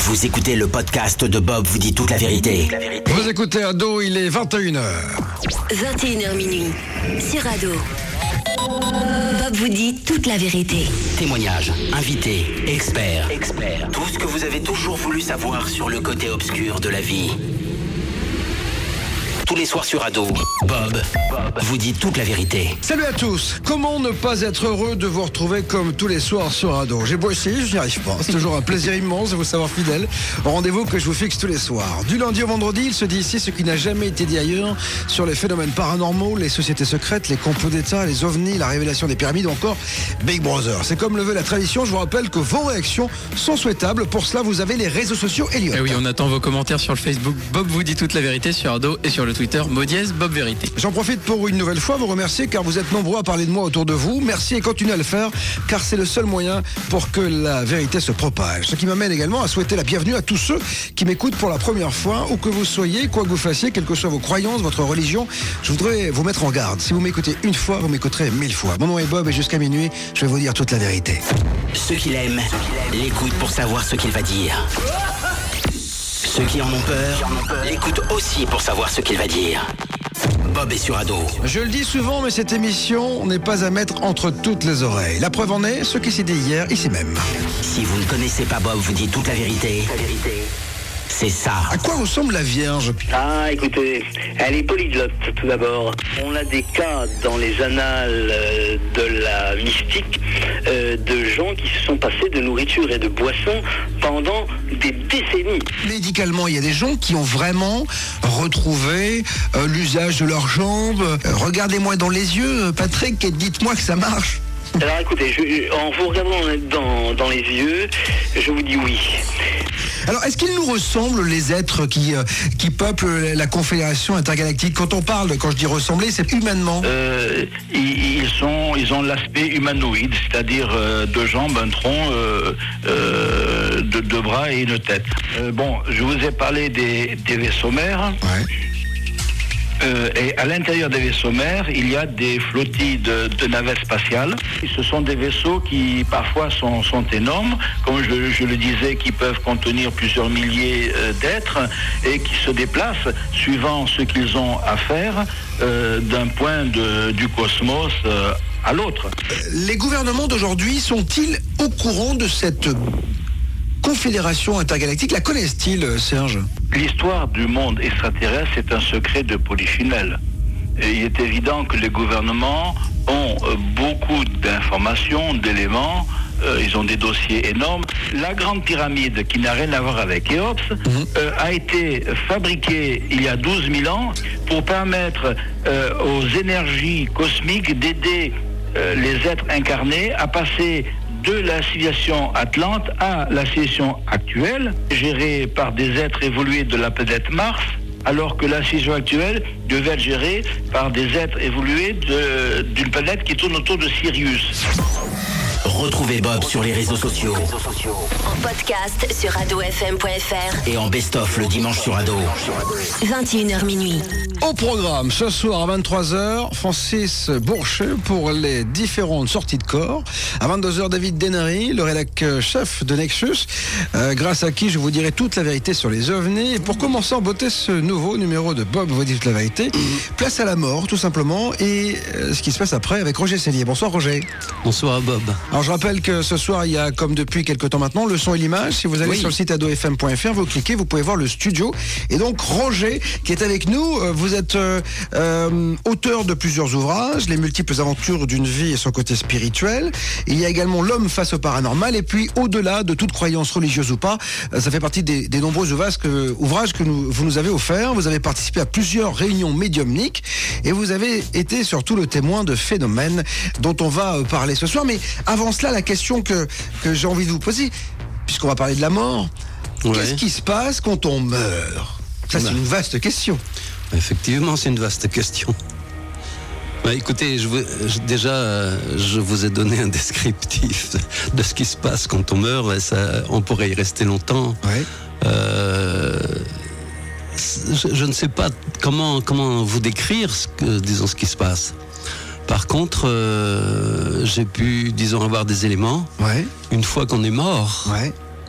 Vous écoutez le podcast de Bob vous dit toute la vérité. Vous écoutez Ado, il est 21h. 21h minuit, sur Ado. Bob vous dit toute la vérité. Témoignages, invités, experts. Tout ce que vous avez toujours voulu savoir sur le côté obscur de la vie. Tous les soirs sur Ado, Bob vous dit toute la vérité. Salut à tous. Comment ne pas être heureux de vous retrouver comme tous les soirs sur Ado? J'ai beau essayer, je n'y arrive pas. C'est toujours un plaisir immense de vous savoir fidèle au rendez-vous que je vous fixe tous les soirs. Du lundi au vendredi, il se dit ici ce qui n'a jamais été dit ailleurs sur les phénomènes paranormaux, les sociétés secrètes, les complots d'État, les ovnis, la révélation des pyramides ou encore Big Brother. C'est comme le veut la tradition, je vous rappelle que vos réactions sont souhaitables. Pour cela, vous avez les réseaux sociaux Elliot. Et oui, on attend vos commentaires sur le Facebook Bob vous dit toute la vérité sur Ado et sur le Twitter Modiez Bob Vérité. J'en profite pour une nouvelle fois vous remercier car vous êtes nombreux à parler de moi autour de vous. Merci et continuez à le faire car c'est le seul moyen pour que la vérité se propage. Ce qui m'amène également à souhaiter la bienvenue à tous ceux qui m'écoutent pour la première fois, où que vous soyez, quoi que vous fassiez, quelles que soient vos croyances, votre religion. Je voudrais vous mettre en garde. Si vous m'écoutez une fois, vous m'écouterez 1000 fois. Mon nom est Bob et jusqu'à minuit, je vais vous dire toute la vérité. Ceux qui l'aiment l'écoutent pour savoir ce qu'il va dire. Ceux qui en ont peur l'écoutent aussi pour savoir ce qu'il va dire. Bob est sur Ado. Je le dis souvent, mais cette émission n'est pas à mettre entre toutes les oreilles. La preuve en est, ce qui s'est dit hier, ici même. Si vous ne connaissez pas Bob vous dit toute la vérité, c'est ça. À quoi ressemble la Vierge? Ah, écoutez, elle est polyglotte, tout d'abord. On a des cas dans les annales de la mystique de gens qui se sont passés de nourriture et de boissons pendant des décennies. Médicalement, il y a des gens qui ont vraiment retrouvé l'usage de leurs jambes. Regardez-moi dans les yeux, Patrick, et dites-moi que ça marche. Alors écoutez, en vous regardant dans les yeux, je vous dis oui. Alors, est-ce qu'ils nous ressemblent, les êtres qui peuplent la Confédération intergalactique? Quand je dis ressembler, c'est humainement. Ils ont l'aspect humanoïde, c'est-à-dire deux jambes, un tronc, deux bras et une tête. Je vous ai parlé des vaisseaux mères. Ouais. Et à l'intérieur des vaisseaux mères, il y a des flottilles de navettes spatiales. Ce sont des vaisseaux qui parfois sont énormes, comme je le disais, qui peuvent contenir plusieurs milliers d'êtres et qui se déplacent suivant ce qu'ils ont à faire d'un point du cosmos à l'autre. Les gouvernements d'aujourd'hui sont-ils au courant de cette Confédération intergalactique? La connaissent-ils, Serge? L'histoire du monde extraterrestre est un secret de polichinelle. Et il est évident que les gouvernements ont beaucoup d'informations, d'éléments. Ils ont des dossiers énormes. La grande pyramide, qui n'a rien à voir avec Khéops, a été fabriquée il y a 12 000 ans pour permettre aux énergies cosmiques d'aider les êtres incarnés à passer de la civilisation Atlante à la civilisation actuelle, gérée par des êtres évolués de la planète Mars, alors que la civilisation actuelle devait être gérée par des êtres évolués d'une planète qui tourne autour de Sirius. Retrouvez Bob sur les réseaux sociaux. En podcast sur adofm.fr. Et en best-of le dimanche sur Ado. 21h minuit. Au programme, ce soir à 23h, Francis Bourchet pour les différentes sorties de corps. À 22h, David Denary, le rédac chef de Nexus, grâce à qui je vous dirai toute la vérité sur les ovnis. Et pour commencer en beauté ce nouveau numéro de Bob vous dit toute la vérité, place à la mort tout simplement et ce qui se passe après avec Roger Cellier. Bonsoir Roger. Bonsoir Bob. Alors je rappelle que ce soir il y a, comme depuis quelques temps maintenant, le son et l'image. Si vous allez sur le site adofm.fr, vous cliquez, vous pouvez voir le studio. Et donc Roger qui est avec nous, vous êtes auteur de plusieurs ouvrages, Les multiples aventures d'une vie et son côté spirituel. Il y a également L'homme face au paranormal. Et puis au-delà de toute croyance religieuse ou pas, ça fait partie des nombreux ouvrages que vous nous avez offerts. Vous avez participé à plusieurs réunions médiumniques et vous avez été surtout le témoin de phénomènes dont on va parler ce soir. Mais avant cela, la question que j'ai envie de vous poser, puisqu'on va parler de la mort, qu'est-ce qui se passe quand on meurt? Ça, c'est une vaste question. Effectivement, c'est une vaste question. Écoutez, je vous ai donné un descriptif de ce qui se passe quand on meurt. Et ça, on pourrait y rester longtemps. Ouais. Je ne sais pas comment vous décrire ce qui se passe. Par contre, j'ai pu, avoir des éléments. Ouais. Une fois qu'on est mort,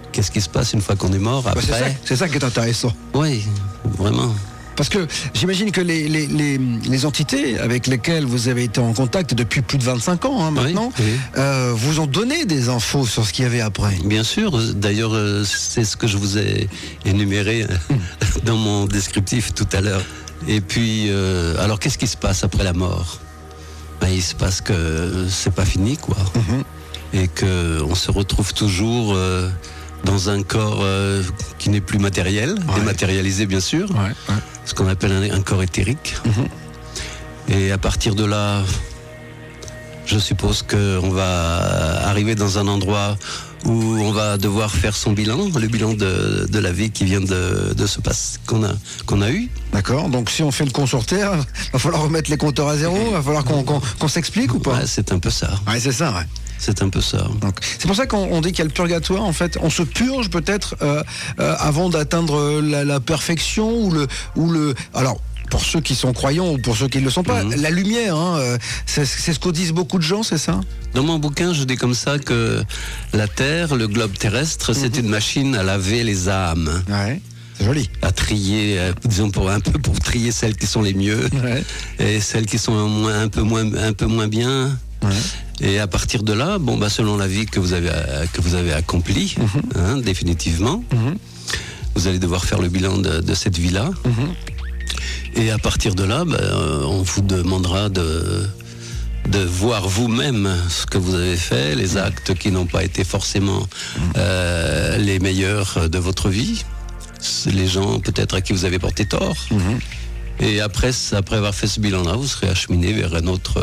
qu'est-ce qui se passe une fois qu'on est mort après. C'est ça qui est intéressant. Oui, vraiment. Parce que j'imagine que les entités avec lesquelles vous avez été en contact depuis plus de 25 ans maintenant, vous ont donné des infos sur ce qu'il y avait après. Bien sûr, d'ailleurs c'est ce que je vous ai énuméré dans mon descriptif tout à l'heure. Et puis, alors qu'est-ce qui se passe après la mort ? Il se passe que c'est pas fini, quoi. Et qu'on se retrouve toujours dans un corps qui n'est plus matériel, dématérialisé bien sûr, ce qu'on appelle un corps éthérique. Et à partir de là, je suppose qu'on va arriver dans un endroit où on va devoir faire son bilan, le bilan de la vie qui vient de se passer, qu'on a eu. D'accord, donc si on fait le compte sur Terre, il va falloir remettre les compteurs à zéro, il va falloir qu'on s'explique ou pas ? C'est un peu ça. C'est ça, ouais. C'est un peu ça. Donc, c'est pour ça qu'on dit qu'il y a le purgatoire, en fait. On se purge peut-être avant d'atteindre la perfection ou le. Alors, pour ceux qui sont croyants ou pour ceux qui ne le sont pas, la lumière, c'est ce qu'en disent beaucoup de gens, c'est ça ? Dans mon bouquin, je dis comme ça que la Terre, le globe terrestre, c'est une machine à laver les âmes. Ouais. C'est joli. À trier, disons pour trier celles qui sont les mieux et celles qui sont un peu moins bien. Et à partir de là, selon la vie que vous avez accomplie, définitivement, vous allez devoir faire le bilan de cette vie-là. Et à partir de là, on vous demandera de voir vous-même ce que vous avez fait, les actes qui n'ont pas été forcément les meilleurs de votre vie, les gens peut-être à qui vous avez porté tort. Et après avoir fait ce bilan-là, vous serez acheminé vers un autre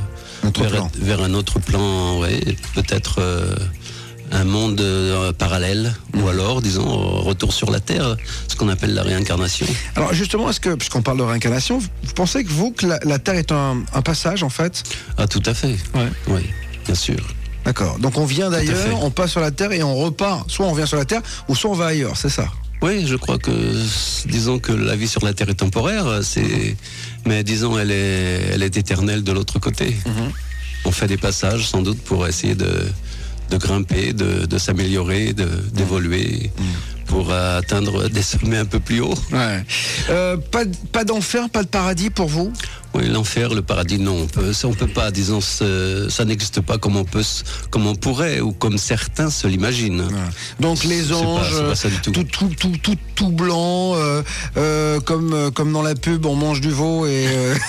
plan, peut-être un monde parallèle, ou alors, disons, retour sur la Terre, ce qu'on appelle la réincarnation. Alors justement, puisqu'on parle de réincarnation, vous pensez que la Terre est un passage, en fait ? Ah, tout à fait. Oui, bien sûr. D'accord. Donc on vient d'ailleurs, on passe sur la Terre et on repart. Soit on vient sur la Terre, ou soit on va ailleurs, c'est ça ? Oui, je crois que, disons que la vie sur la Terre est temporaire, mais disons elle est éternelle de l'autre côté. On fait des passages sans doute pour essayer de grimper, de s'améliorer, d'évoluer pour atteindre des sommets un peu plus hauts. Pas d'enfer, pas de paradis pour vous ? Oui, l'enfer, le paradis, non. On peut pas, disons, ça n'existe pas comme on pourrait ou comme certains se l'imaginent. Donc les anges, c'est pas ça du tout. Tout blanc, comme dans la pub, on mange du veau et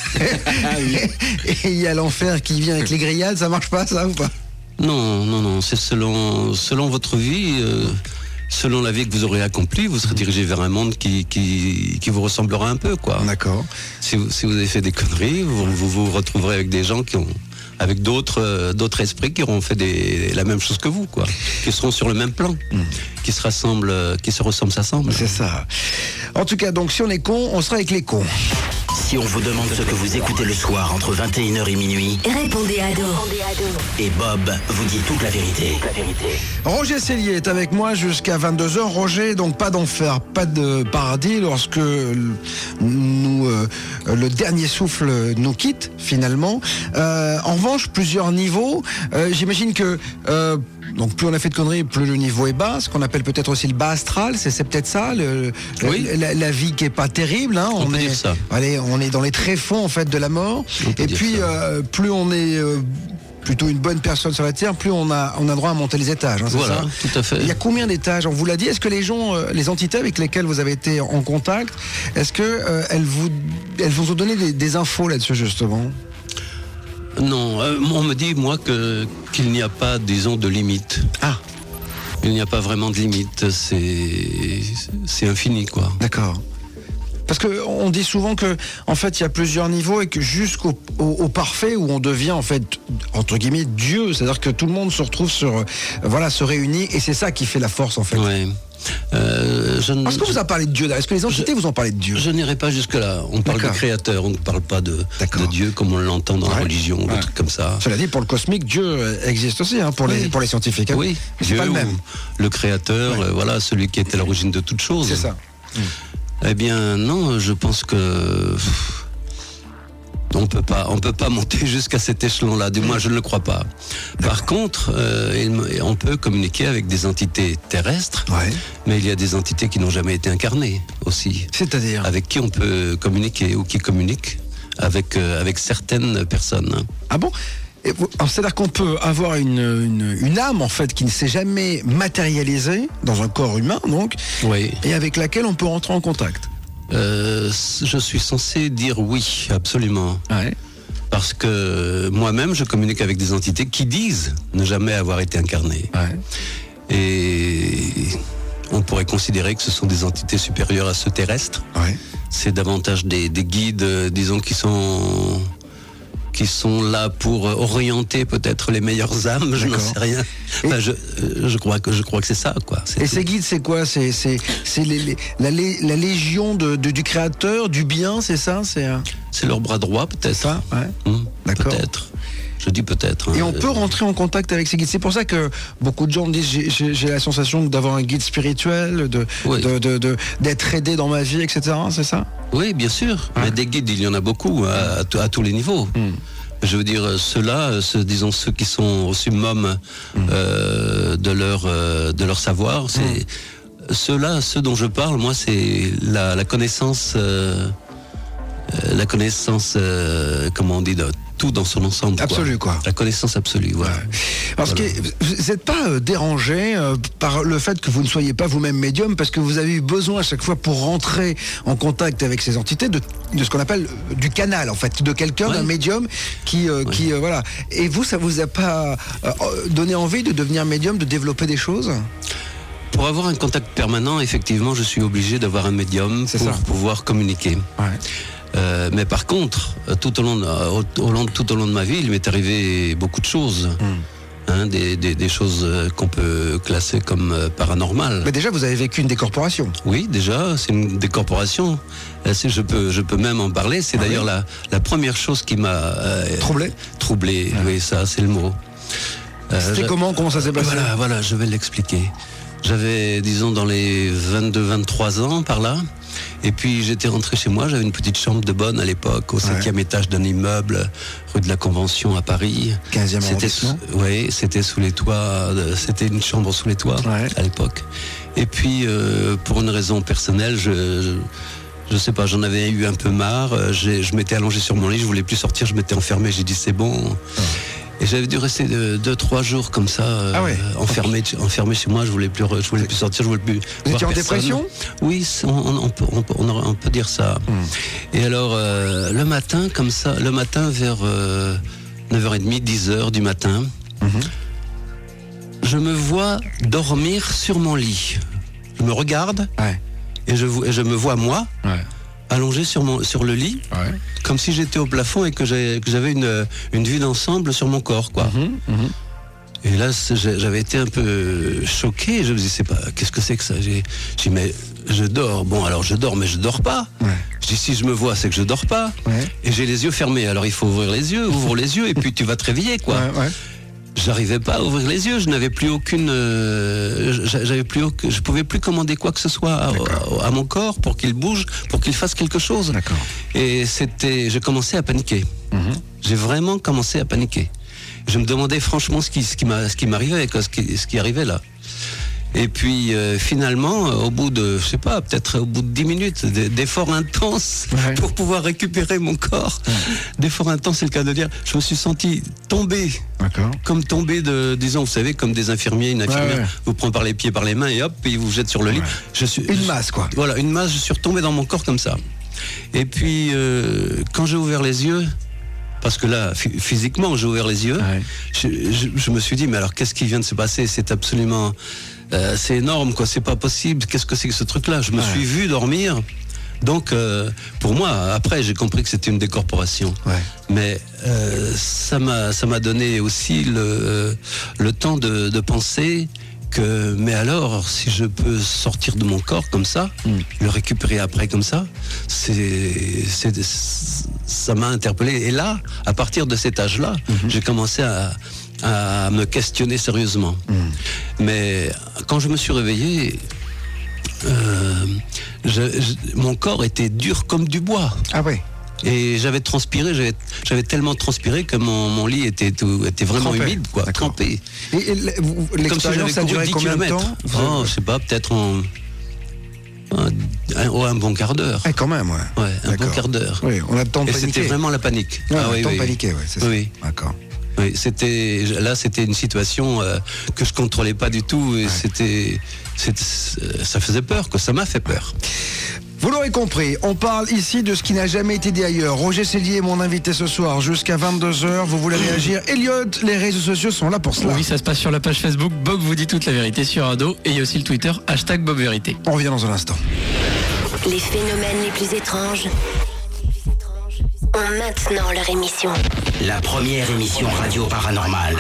il y a l'enfer qui vient avec les grillades, ça marche pas ça ou pas ? Non, c'est selon votre vie. Selon la vie que vous aurez accomplie, vous serez dirigé vers un monde qui vous ressemblera un peu, quoi. D'accord. Si vous avez fait des conneries, vous retrouverez avec des gens avec d'autres esprits qui auront fait la même chose que vous, quoi. Qui seront sur le même plan, qui se ressemblent, s'assemblent. C'est ça. En tout cas, donc si on est con, on sera avec les cons. Si on vous demande ce que vous écoutez le soir entre 21h et minuit, répondez Ado. Et Bob vous dit toute la vérité. Roger Cellier est avec moi jusqu'à 22h. Roger, donc pas d'enfer, pas de paradis lorsque le dernier souffle nous quitte finalement. En revanche, plusieurs niveaux. J'imagine que donc plus on a fait de conneries, plus le niveau est bas, ce qu'on appelle peut-être aussi le bas astral, c'est peut-être ça, la vie qui est pas terrible, on peut dire ça. On est dans les tréfonds en fait de la mort, et puis plus on est plutôt une bonne personne sur la Terre, plus on a droit à monter les étages. C'est voilà, ça tout à fait. Il y a combien d'étages ? On vous l'a dit. Est-ce que les gens, les entités avec lesquelles vous avez été en contact, est-ce que elles vous ont donné des infos là-dessus justement ? Non, on me dit, moi, qu'il n'y a pas, disons, de limite. Ah. Il n'y a pas vraiment de limite, c'est infini, quoi. D'accord. Parce qu'on dit souvent que, en fait, il y a plusieurs niveaux et que jusqu'au parfait où on devient, en fait, entre guillemets, Dieu. C'est-à-dire que tout le monde se retrouve se réunit et c'est ça qui fait la force, en fait. Ouais. Est-ce que vous avez parlé de Dieu là ? Est-ce que les entités vous ont parlé de Dieu ? Je n'irai pas jusque-là. On parle de créateur, on ne parle pas de Dieu comme on l'entend dans la religion, ou des trucs comme ça. Cela dit, pour le cosmique, Dieu existe aussi, pour les scientifiques. Oui, mais c'est pas le même. Le créateur, voilà, celui qui est à l'origine de toute chose. C'est ça. Eh bien, non, je pense que On peut pas monter jusqu'à cet échelon-là, du moins je ne le crois pas. Par contre, on peut communiquer avec des entités terrestres, mais il y a des entités qui n'ont jamais été incarnées aussi. C'est-à-dire ? Avec qui on peut communiquer ou qui communiquent avec certaines personnes. Ah bon ? C'est-à-dire qu'on peut avoir une âme en fait qui ne s'est jamais matérialisée dans un corps humain, donc, et avec laquelle on peut rentrer en contact. Je suis censé dire oui, absolument. Parce que moi-même, je communique avec des entités qui disent ne jamais avoir été incarnées. Et on pourrait considérer que ce sont des entités supérieures à ceux terrestres. C'est davantage des guides, disons, qui sont là pour orienter peut-être les meilleures âmes, je n'en sais rien. Enfin, je crois que c'est ça, quoi. Et ces guides, c'est quoi ? C'est la légion du créateur, du bien, c'est ça ? C'est leur bras droit, peut-être. Ça, d'accord. Peut-être. Je dis peut-être. Et on peut rentrer en contact avec ces guides. C'est pour ça que beaucoup de gens me disent j'ai la sensation d'avoir un guide spirituel, d'être aidé dans ma vie, etc. C'est ça ? Oui, bien sûr. Mais des guides, il y en a beaucoup à tous les niveaux. Je veux dire, ceux-là, ceux qui sont au summum de leur savoir, c'est ceux-là, ceux dont je parle, moi, c'est la connaissance, comment on dit, de tout dans son ensemble. Absolue, quoi. La connaissance absolue, voilà. Parce que vous n'êtes pas dérangé par le fait que vous ne soyez pas vous-même médium, parce que vous avez eu besoin à chaque fois pour rentrer en contact avec ces entités de ce qu'on appelle du canal, en fait, de quelqu'un, d'un médium qui voilà. Et vous, ça vous a pas donné envie de devenir médium, de développer des choses ? Pour avoir un contact permanent, effectivement, je suis obligé d'avoir un médium pour pouvoir communiquer. Mais par contre, tout au long de ma vie, il m'est arrivé beaucoup de choses. Des choses qu'on peut classer comme paranormales. Mais déjà, vous avez vécu une décorporation. Oui, déjà, c'est une décorporation. Je peux même en parler. C'est d'ailleurs la première chose qui m'a troublé. Oui, ça, c'est le mot. C'était comment ça s'est passé ? Voilà, je vais l'expliquer. J'avais, disons, dans les 22-23 ans, par là. Et puis j'étais rentré chez moi, j'avais une petite chambre de bonne à l'époque, au 5e étage d'un immeuble, rue de la Convention à Paris. 15e arrondissement. Oui, c'était sous les toits, c'était une chambre sous les toits à l'époque. Et puis pour une raison personnelle, je sais pas, j'en avais eu un peu marre, je m'étais allongé sur mon lit, je voulais plus sortir, je m'étais enfermé, j'ai dit c'est bon. Et j'avais dû rester 2-3 jours comme ça, enfermé chez moi. Je voulais plus sortir, je voulais plus. Vous étiez en dépression ? Oui, on peut dire ça. Et alors le matin vers 9h30, 10h du matin, je me vois dormir sur mon lit. Je me regarde et je me vois moi. Allongé sur le lit, comme si j'étais au plafond et que j'avais une vue d'ensemble sur mon corps, quoi. Et là, j'avais été un peu choqué. Je me disais, qu'est-ce que c'est que ça ? J'ai dit, mais je dors. Bon, alors je dors, mais je dors pas. Je dis, si je me vois, c'est que je dors pas. Et j'ai les yeux fermés. Alors il faut ouvrir les yeux, ouvre les yeux, et puis tu vas te réveiller, quoi. J'arrivais pas à ouvrir les yeux, je n'avais plus aucune, je pouvais plus commander quoi que ce soit à mon corps pour qu'il bouge, pour qu'il fasse quelque chose. Et j'ai commencé à paniquer. J'ai vraiment commencé à paniquer. Je me demandais franchement ce qui m'arrivait, ce qui arrivait là. Et puis finalement, au bout de, je sais pas, peut-être au bout de 10 minutes d'efforts intenses pour pouvoir récupérer mon corps, d'efforts intenses, c'est le cas de dire, je me suis senti tomber, comme tomber disons, vous savez, comme des infirmiers, une infirmière vous prend par les pieds, par les mains et hop, et vous jette sur le lit. Une masse, quoi. Voilà, une masse, je suis retombé dans mon corps comme ça. Et puis, quand j'ai ouvert les yeux, parce que là, physiquement, j'ai ouvert les yeux, je me suis dit, mais alors qu'est-ce qui vient de se passer ? C'est absolument... c'est énorme, quoi, c'est pas possible. Qu'est-ce que c'est que ce truc-là ? Je me suis vu dormir. Donc, pour moi, après, j'ai compris que c'était une décorporation. Mais ça m'a donné aussi le temps de penser que, mais alors, si je peux sortir de mon corps comme ça, le récupérer après comme ça, ça m'a interpellé. Et là, à partir de cet âge-là, j'ai commencé à me questionner sérieusement. Mais quand je me suis réveillé, mon corps était dur comme du bois. Et j'avais transpiré, j'avais tellement transpiré que mon lit était vraiment Trempé. humide, quoi, D'accord. trempé. Et l'expérience a duré combien de temps? Je sais pas, peut-être un bon quart d'heure. Ah, quand même, ouais. Ouais, un D'accord. bon quart d'heure. Oui, on a le temps de Et paniquer. c'était vraiment la panique. Ouais, on a oui, le temps de oui. paniquer, ouais, c'est ça. Oui. D'accord. Oui, c'était une situation que je contrôlais pas du tout et ça faisait peur, ça m'a fait peur. Vous l'aurez compris, on parle ici de ce qui n'a jamais été dit ailleurs. Roger Cellier est mon invité ce soir jusqu'à 22h. Vous voulez réagir? Elliot, les réseaux sociaux sont là pour cela. Oui, ça se passe sur la page Facebook Bob vous dit toute la vérité sur Ado. Et il y a aussi le Twitter #BobVérité. On revient dans un instant. Les phénomènes les plus étranges ont maintenant leur émission. La première émission radio paranormale.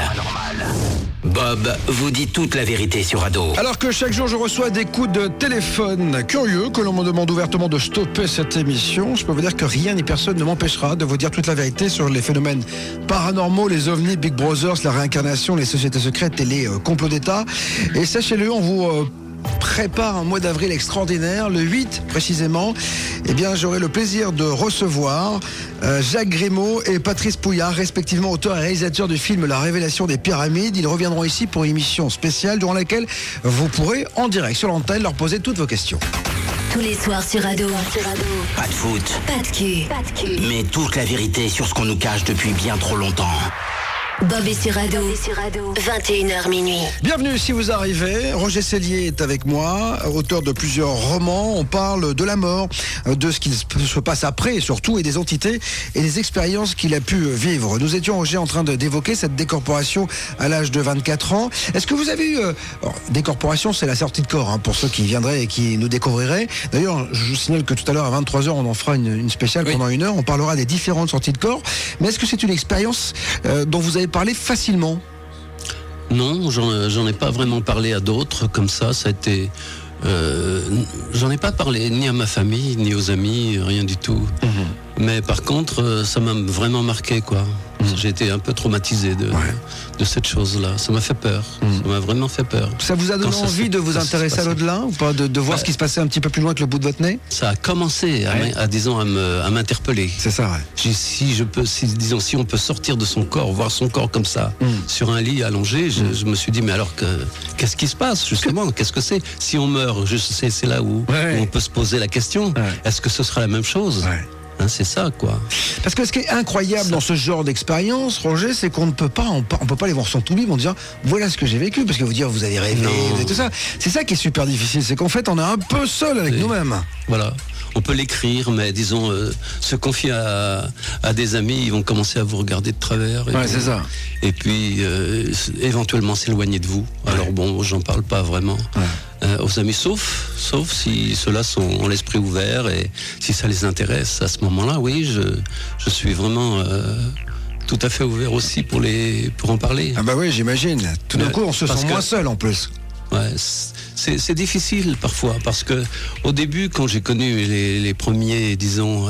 Bob vous dit toute la vérité sur Ado. Alors que chaque jour je reçois des coups de téléphone curieux que l'on me demande ouvertement de stopper cette émission, je peux vous dire que rien ni personne ne m'empêchera de vous dire toute la vérité sur les phénomènes paranormaux, les ovnis, Big Brothers, la réincarnation, les sociétés secrètes et les complots d'État. Et sachez-le, on vous prépare un mois d'avril extraordinaire. Le 8 précisément, eh bien, j'aurai le plaisir de recevoir Jacques Grimaud et Patrice Pouillard, respectivement auteurs et réalisateurs du film La Révélation des Pyramides. Ils reviendront ici pour une émission spéciale durant laquelle vous pourrez en direct sur l'antenne leur poser toutes vos questions. Tous les soirs sur Ado. Pas de foot, Pas de cul. mais toute la vérité sur ce qu'on nous cache depuis bien trop longtemps. Bob est sur Ado. 21h minuit. Bienvenue si vous arrivez. Roger Cellier est avec moi, auteur de plusieurs romans. On parle de la mort, de ce qui se passe après surtout, et des entités et des expériences qu'il a pu vivre. Nous étions, Roger, en train d'évoquer cette décorporation à l'âge de 24 ans. Est-ce que vous avez eu... alors, décorporation, c'est la sortie de corps, hein, pour ceux qui viendraient et qui nous découvriraient. D'ailleurs, je vous signale que tout à l'heure, à 23h, on en fera une spéciale pendant 1 heure. On parlera des différentes sorties de corps. Mais est-ce que c'est une expérience dont vous avez parlé facilement? Non, j'en ai pas vraiment parlé à d'autres comme ça. Ça a été, j'en ai pas parlé ni à ma famille ni aux amis, rien du tout. Mais par contre, ça m'a vraiment marqué, quoi. J'ai été un peu traumatisé de cette chose-là. Ça m'a fait peur. Ça m'a vraiment fait peur. Ça vous a donné envie de vous intéresser à l'au-delà ou pas, de voir ce qui se passait un petit peu plus loin que le bout de votre nez? Ça a commencé à m'interpeller. C'est ça, ouais. Si on peut sortir de son corps, voir son corps comme ça, sur un lit allongé, je me suis dit, mais alors qu'est-ce qui se passe, justement? Qu'est-ce que c'est? Si on meurt, c'est là où on peut se poser la question. Est-ce que ce sera la même chose? Hein, c'est ça, quoi. Parce que ce qui est incroyable dans ce genre d'expérience, Roger, c'est qu'on ne peut pas, on peut pas les voir sans tout libre en disant voilà ce que j'ai vécu, parce que vous dire vous avez rêvé, vous avez tout ça. C'est ça qui est super difficile, c'est qu'en fait on est un peu seul avec nous-mêmes. Voilà. On peut l'écrire, mais disons, se confier à des amis, ils vont commencer à vous regarder de travers. C'est ça. Et puis, éventuellement s'éloigner de vous. Alors bon, j'en parle pas vraiment aux amis, sauf si ceux-là ont l'esprit ouvert et si ça les intéresse. À ce moment-là, oui, je suis vraiment tout à fait ouvert aussi pour en parler. Ah bah oui, j'imagine. Tout d'un coup, on se sent moins seul en plus. Ouais, c'est difficile parfois parce que au début, quand j'ai connu les premiers, disons,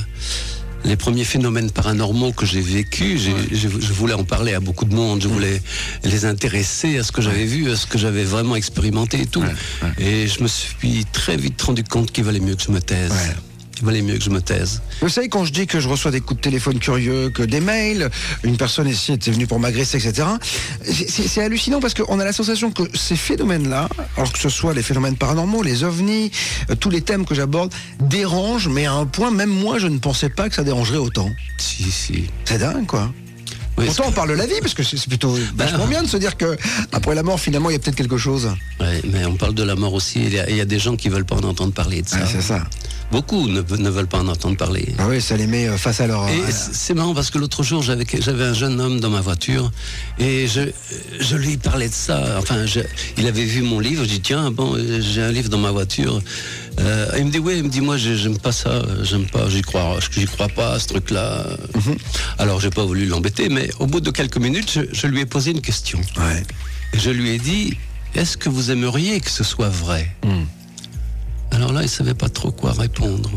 les premiers phénomènes paranormaux que j'ai vécus, je voulais en parler à beaucoup de monde, je voulais les intéresser à ce que j'avais vu, à ce que j'avais vraiment expérimenté et tout. Et je me suis très vite rendu compte qu'il valait mieux que je me taise. Il valait mieux que je me taise. Vous savez, quand je dis que je reçois des coups de téléphone curieux, que des mails, une personne ici était venue pour m'agresser, etc., c'est hallucinant parce qu'on a la sensation que ces phénomènes-là, alors que ce soit les phénomènes paranormaux, les ovnis, tous les thèmes que j'aborde, dérangent, mais à un point, même moi, je ne pensais pas que ça dérangerait autant. Si. C'est dingue, quoi. Oui, pourtant, on parle de la vie, parce que c'est plutôt vachement bien de se dire que après la mort, finalement, il y a peut-être quelque chose. Ouais, mais on parle de la mort aussi. Il y a des gens qui veulent pas en entendre parler de ça. C'est ça. Beaucoup ne veulent pas en entendre parler. Ah oui, ça les met face à leur... Et c'est marrant parce que l'autre jour, j'avais un jeune homme dans ma voiture et je lui parlais de ça. Enfin, il avait vu mon livre. Je dis tiens, bon, j'ai un livre dans ma voiture. Il me dit oui, il me dit moi j'aime pas ça, j'aime pas, j'y crois pas à ce truc-là. Alors j'ai pas voulu l'embêter, mais au bout de quelques minutes, je lui ai posé une question. Et je lui ai dit est-ce que vous aimeriez que ce soit vrai? Alors là, il savait pas trop quoi répondre.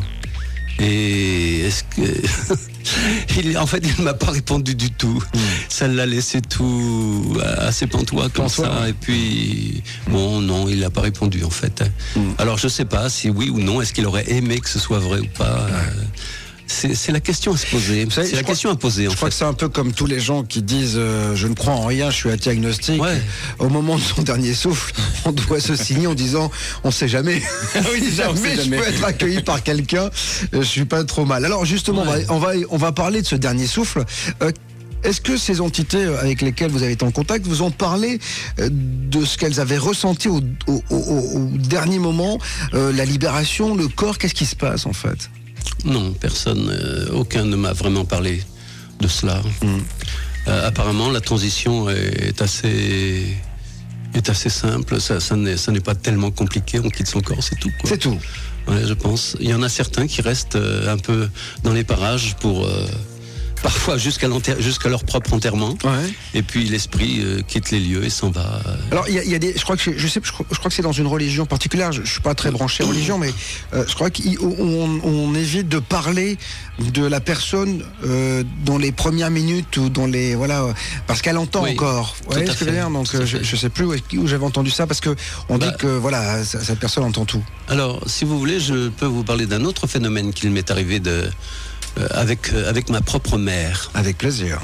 Et est-ce que... en fait, il m'a pas répondu du tout. Ça l'a laissé tout assez pantois comme ça. Et puis, bon, non, il n'a pas répondu en fait. Alors, je sais pas si oui ou non, est-ce qu'il aurait aimé que ce soit vrai ou pas. C'est la question à se poser. Vous savez, C'est la question à poser. Je crois que c'est un peu comme tous les gens qui disent je ne crois en rien, je suis athée-agnostique. Ouais. Au moment de son dernier souffle, on doit se signer en disant on sait jamais. Oui, Si on sait jamais je jamais. peux être accueilli par quelqu'un, je suis pas trop mal. Alors justement, Ouais. on va parler de ce dernier souffle. Est-ce que ces entités avec lesquelles vous avez été en contact vous ont parlé de ce qu'elles avaient ressenti au dernier moment, la libération, le corps, qu'est-ce qui se passe en fait? Non, personne, aucun ne m'a vraiment parlé de cela. Apparemment, la transition est assez simple. Ça n'est pas tellement compliqué. On quitte son corps, c'est tout, quoi. C'est tout. Ouais, je pense. Il y en a certains qui restent un peu dans les parages pour parfois jusqu'à leur propre enterrement. Ouais. Et puis l'esprit quitte les lieux et s'en va. Alors il y a des, je crois que c'est dans une religion particulière. Je suis pas très branché religion, mais je crois qu'on évite de parler de la personne dans les premières minutes ou dans les parce qu'elle entend Oui, encore. Vous voyez tout à ce que je veux fait, dire? Donc tout à fait. je sais plus où j'avais entendu ça parce que on dit que voilà cette personne entend tout. Alors, si vous voulez, je peux vous parler d'un autre phénomène qui m'est arrivé avec ma propre mère. Avec plaisir.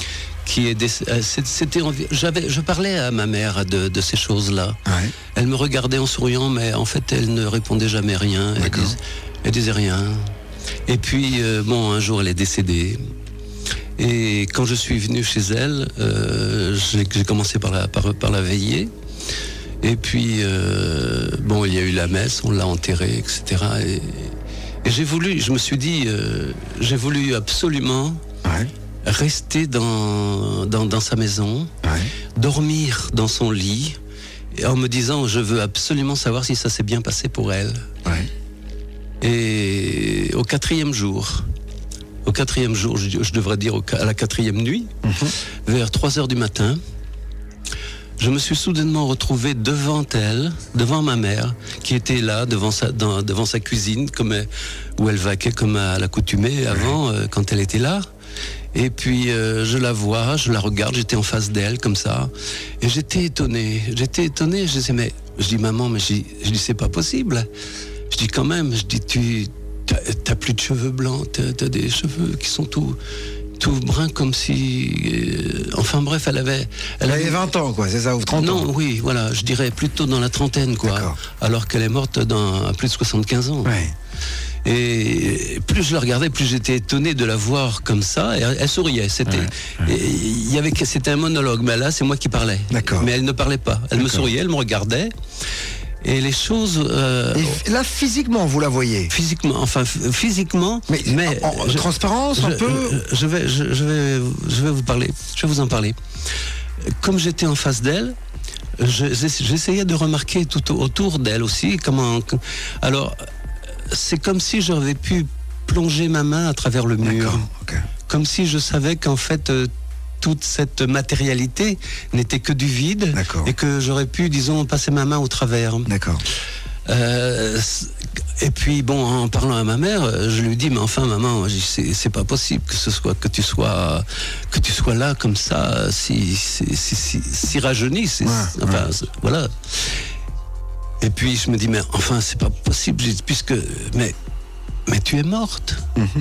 Je parlais à ma mère de ces choses-là. Ouais. Elle me regardait en souriant, mais en fait, elle ne répondait jamais rien. Elle disait rien. Et puis, un jour, elle est décédée. Et quand je suis venu chez elle, j'ai commencé par la veiller. Et puis, il y a eu la messe, on l'a enterrée, etc. Et je me suis dit, j'ai voulu absolument rester dans sa maison, dormir dans son lit, et en me disant, je veux absolument savoir si ça s'est bien passé pour elle. Et au quatrième jour, je devrais dire à la 4e nuit, vers 3h du matin, je me suis soudainement retrouvé devant elle, devant ma mère, qui était là, devant sa cuisine, où elle vaquait comme à l'accoutumée avant, quand elle était là. Et puis je la vois, je la regarde, j'étais en face d'elle, comme ça. Et j'étais étonné, je dis maman, mais je dis c'est pas possible. Je dis quand même, t'as plus de cheveux blancs, t'as des cheveux qui sont tout brun comme si... enfin bref, elle avait 20 ans, quoi, c'est ça, ou 30 ans? Non, oui, voilà, je dirais plutôt dans la trentaine, quoi. D'accord. Alors qu'elle est morte à plus de 75 ans. Ouais. Et plus je la regardais, plus j'étais étonné de la voir comme ça. Et elle souriait, c'était un monologue, mais là, c'est moi qui parlais. D'accord. Mais elle ne parlait pas. Elle me souriait, elle me regardait. Et les choses... Et là, physiquement, vous la voyez? Physiquement, mais en transparence, un peu? Je vais vous en parler. Comme j'étais en face d'elle, j'essayais de remarquer tout autour d'elle aussi alors, c'est comme si j'avais pu plonger ma main à travers le mur. D'accord, ok. Comme si je savais qu'en fait... toute cette matérialité n'était que du vide. D'accord. Et que j'aurais pu, disons, passer ma main au travers. D'accord. Et puis, en parlant à ma mère, je lui dis, mais enfin, maman, c'est pas possible que tu sois là comme ça, si rajeuni. Voilà. Et puis, je me dis, mais enfin, c'est pas possible, mais tu es morte.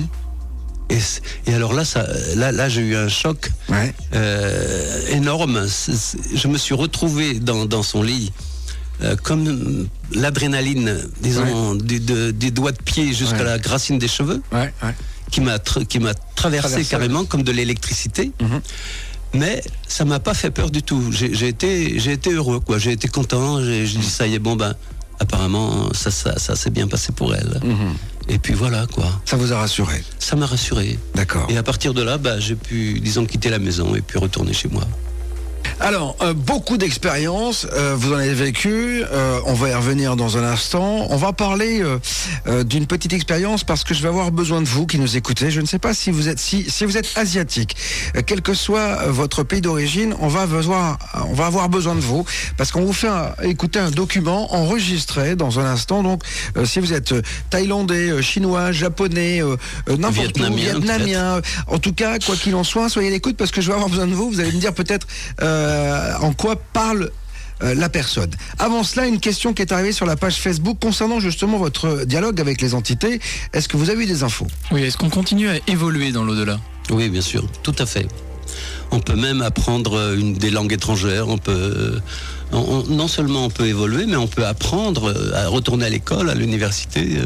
Et alors là, j'ai eu un choc énorme. Je me suis retrouvé dans son lit, comme l'adrénaline, disons, des doigts de pied jusqu'à la racine des cheveux, qui m'a traversé carrément comme de l'électricité. Mais ça m'a pas fait peur du tout. J'ai été heureux, quoi. J'ai été content. J'ai dit ça y est, apparemment, ça s'est bien passé pour elle. Et puis voilà, quoi. Ça vous a rassuré? Ça m'a rassuré. D'accord. Et à partir de là, j'ai pu, disons, quitter la maison et puis retourner chez moi. Alors, beaucoup d'expériences, vous en avez vécu, on va y revenir dans un instant. On va parler d'une petite expérience parce que je vais avoir besoin de vous qui nous écoutez. Je ne sais pas si vous êtes asiatique, quel que soit votre pays d'origine, on va avoir besoin de vous parce qu'on vous fait écouter un document enregistré dans un instant. Donc, si vous êtes thaïlandais, chinois, japonais, n'importe où, vietnamien, en tout cas, quoi qu'il en soit, soyez à l'écoute parce que je vais avoir besoin de vous. Vous allez me dire peut-être en quoi parle la personne. Avant cela, une question qui est arrivée sur la page Facebook concernant justement votre dialogue avec les entités. Est-ce que vous avez eu des infos ? Oui, est-ce qu'on continue à évoluer dans l'au-delà ? Oui, bien sûr, tout à fait. On peut même apprendre des langues étrangères. Non seulement on peut évoluer, mais on peut apprendre à retourner à l'école, à l'université.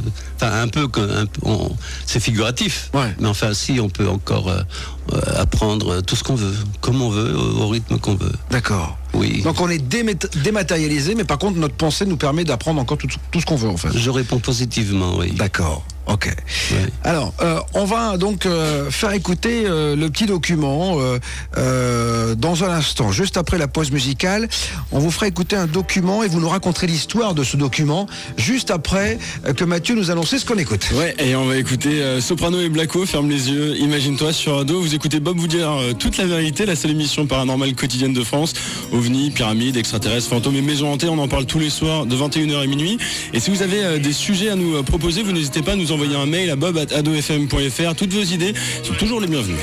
C'est figuratif. Ouais. Mais enfin, si, on peut encore apprendre tout ce qu'on veut, comme on veut, au rythme qu'on veut. D'accord. Oui. Donc on est dématérialisé, mais par contre notre pensée nous permet d'apprendre encore tout ce qu'on veut en fait. Je réponds positivement, oui. D'accord. Ok. Ouais. Alors, on va donc faire écouter le petit document dans un instant, juste après la pause musicale. On vous fera écouter un document et vous nous raconterez l'histoire de ce document juste après que Mathieu nous annonce ce qu'on écoute. Ouais, et on va écouter Soprano et Blacko, ferme les yeux, imagine-toi sur Ado. Vous écoutez Bob vous dire toute la vérité, la seule émission paranormale quotidienne de France. OVNI, pyramides, extraterrestres, fantômes et maisons hantées, on en parle tous les soirs de 21h à minuit. Et si vous avez des sujets à nous proposer, vous n'hésitez pas à nous envoyer un mail à bob@adofm.fr. Toutes vos idées sont toujours les bienvenues.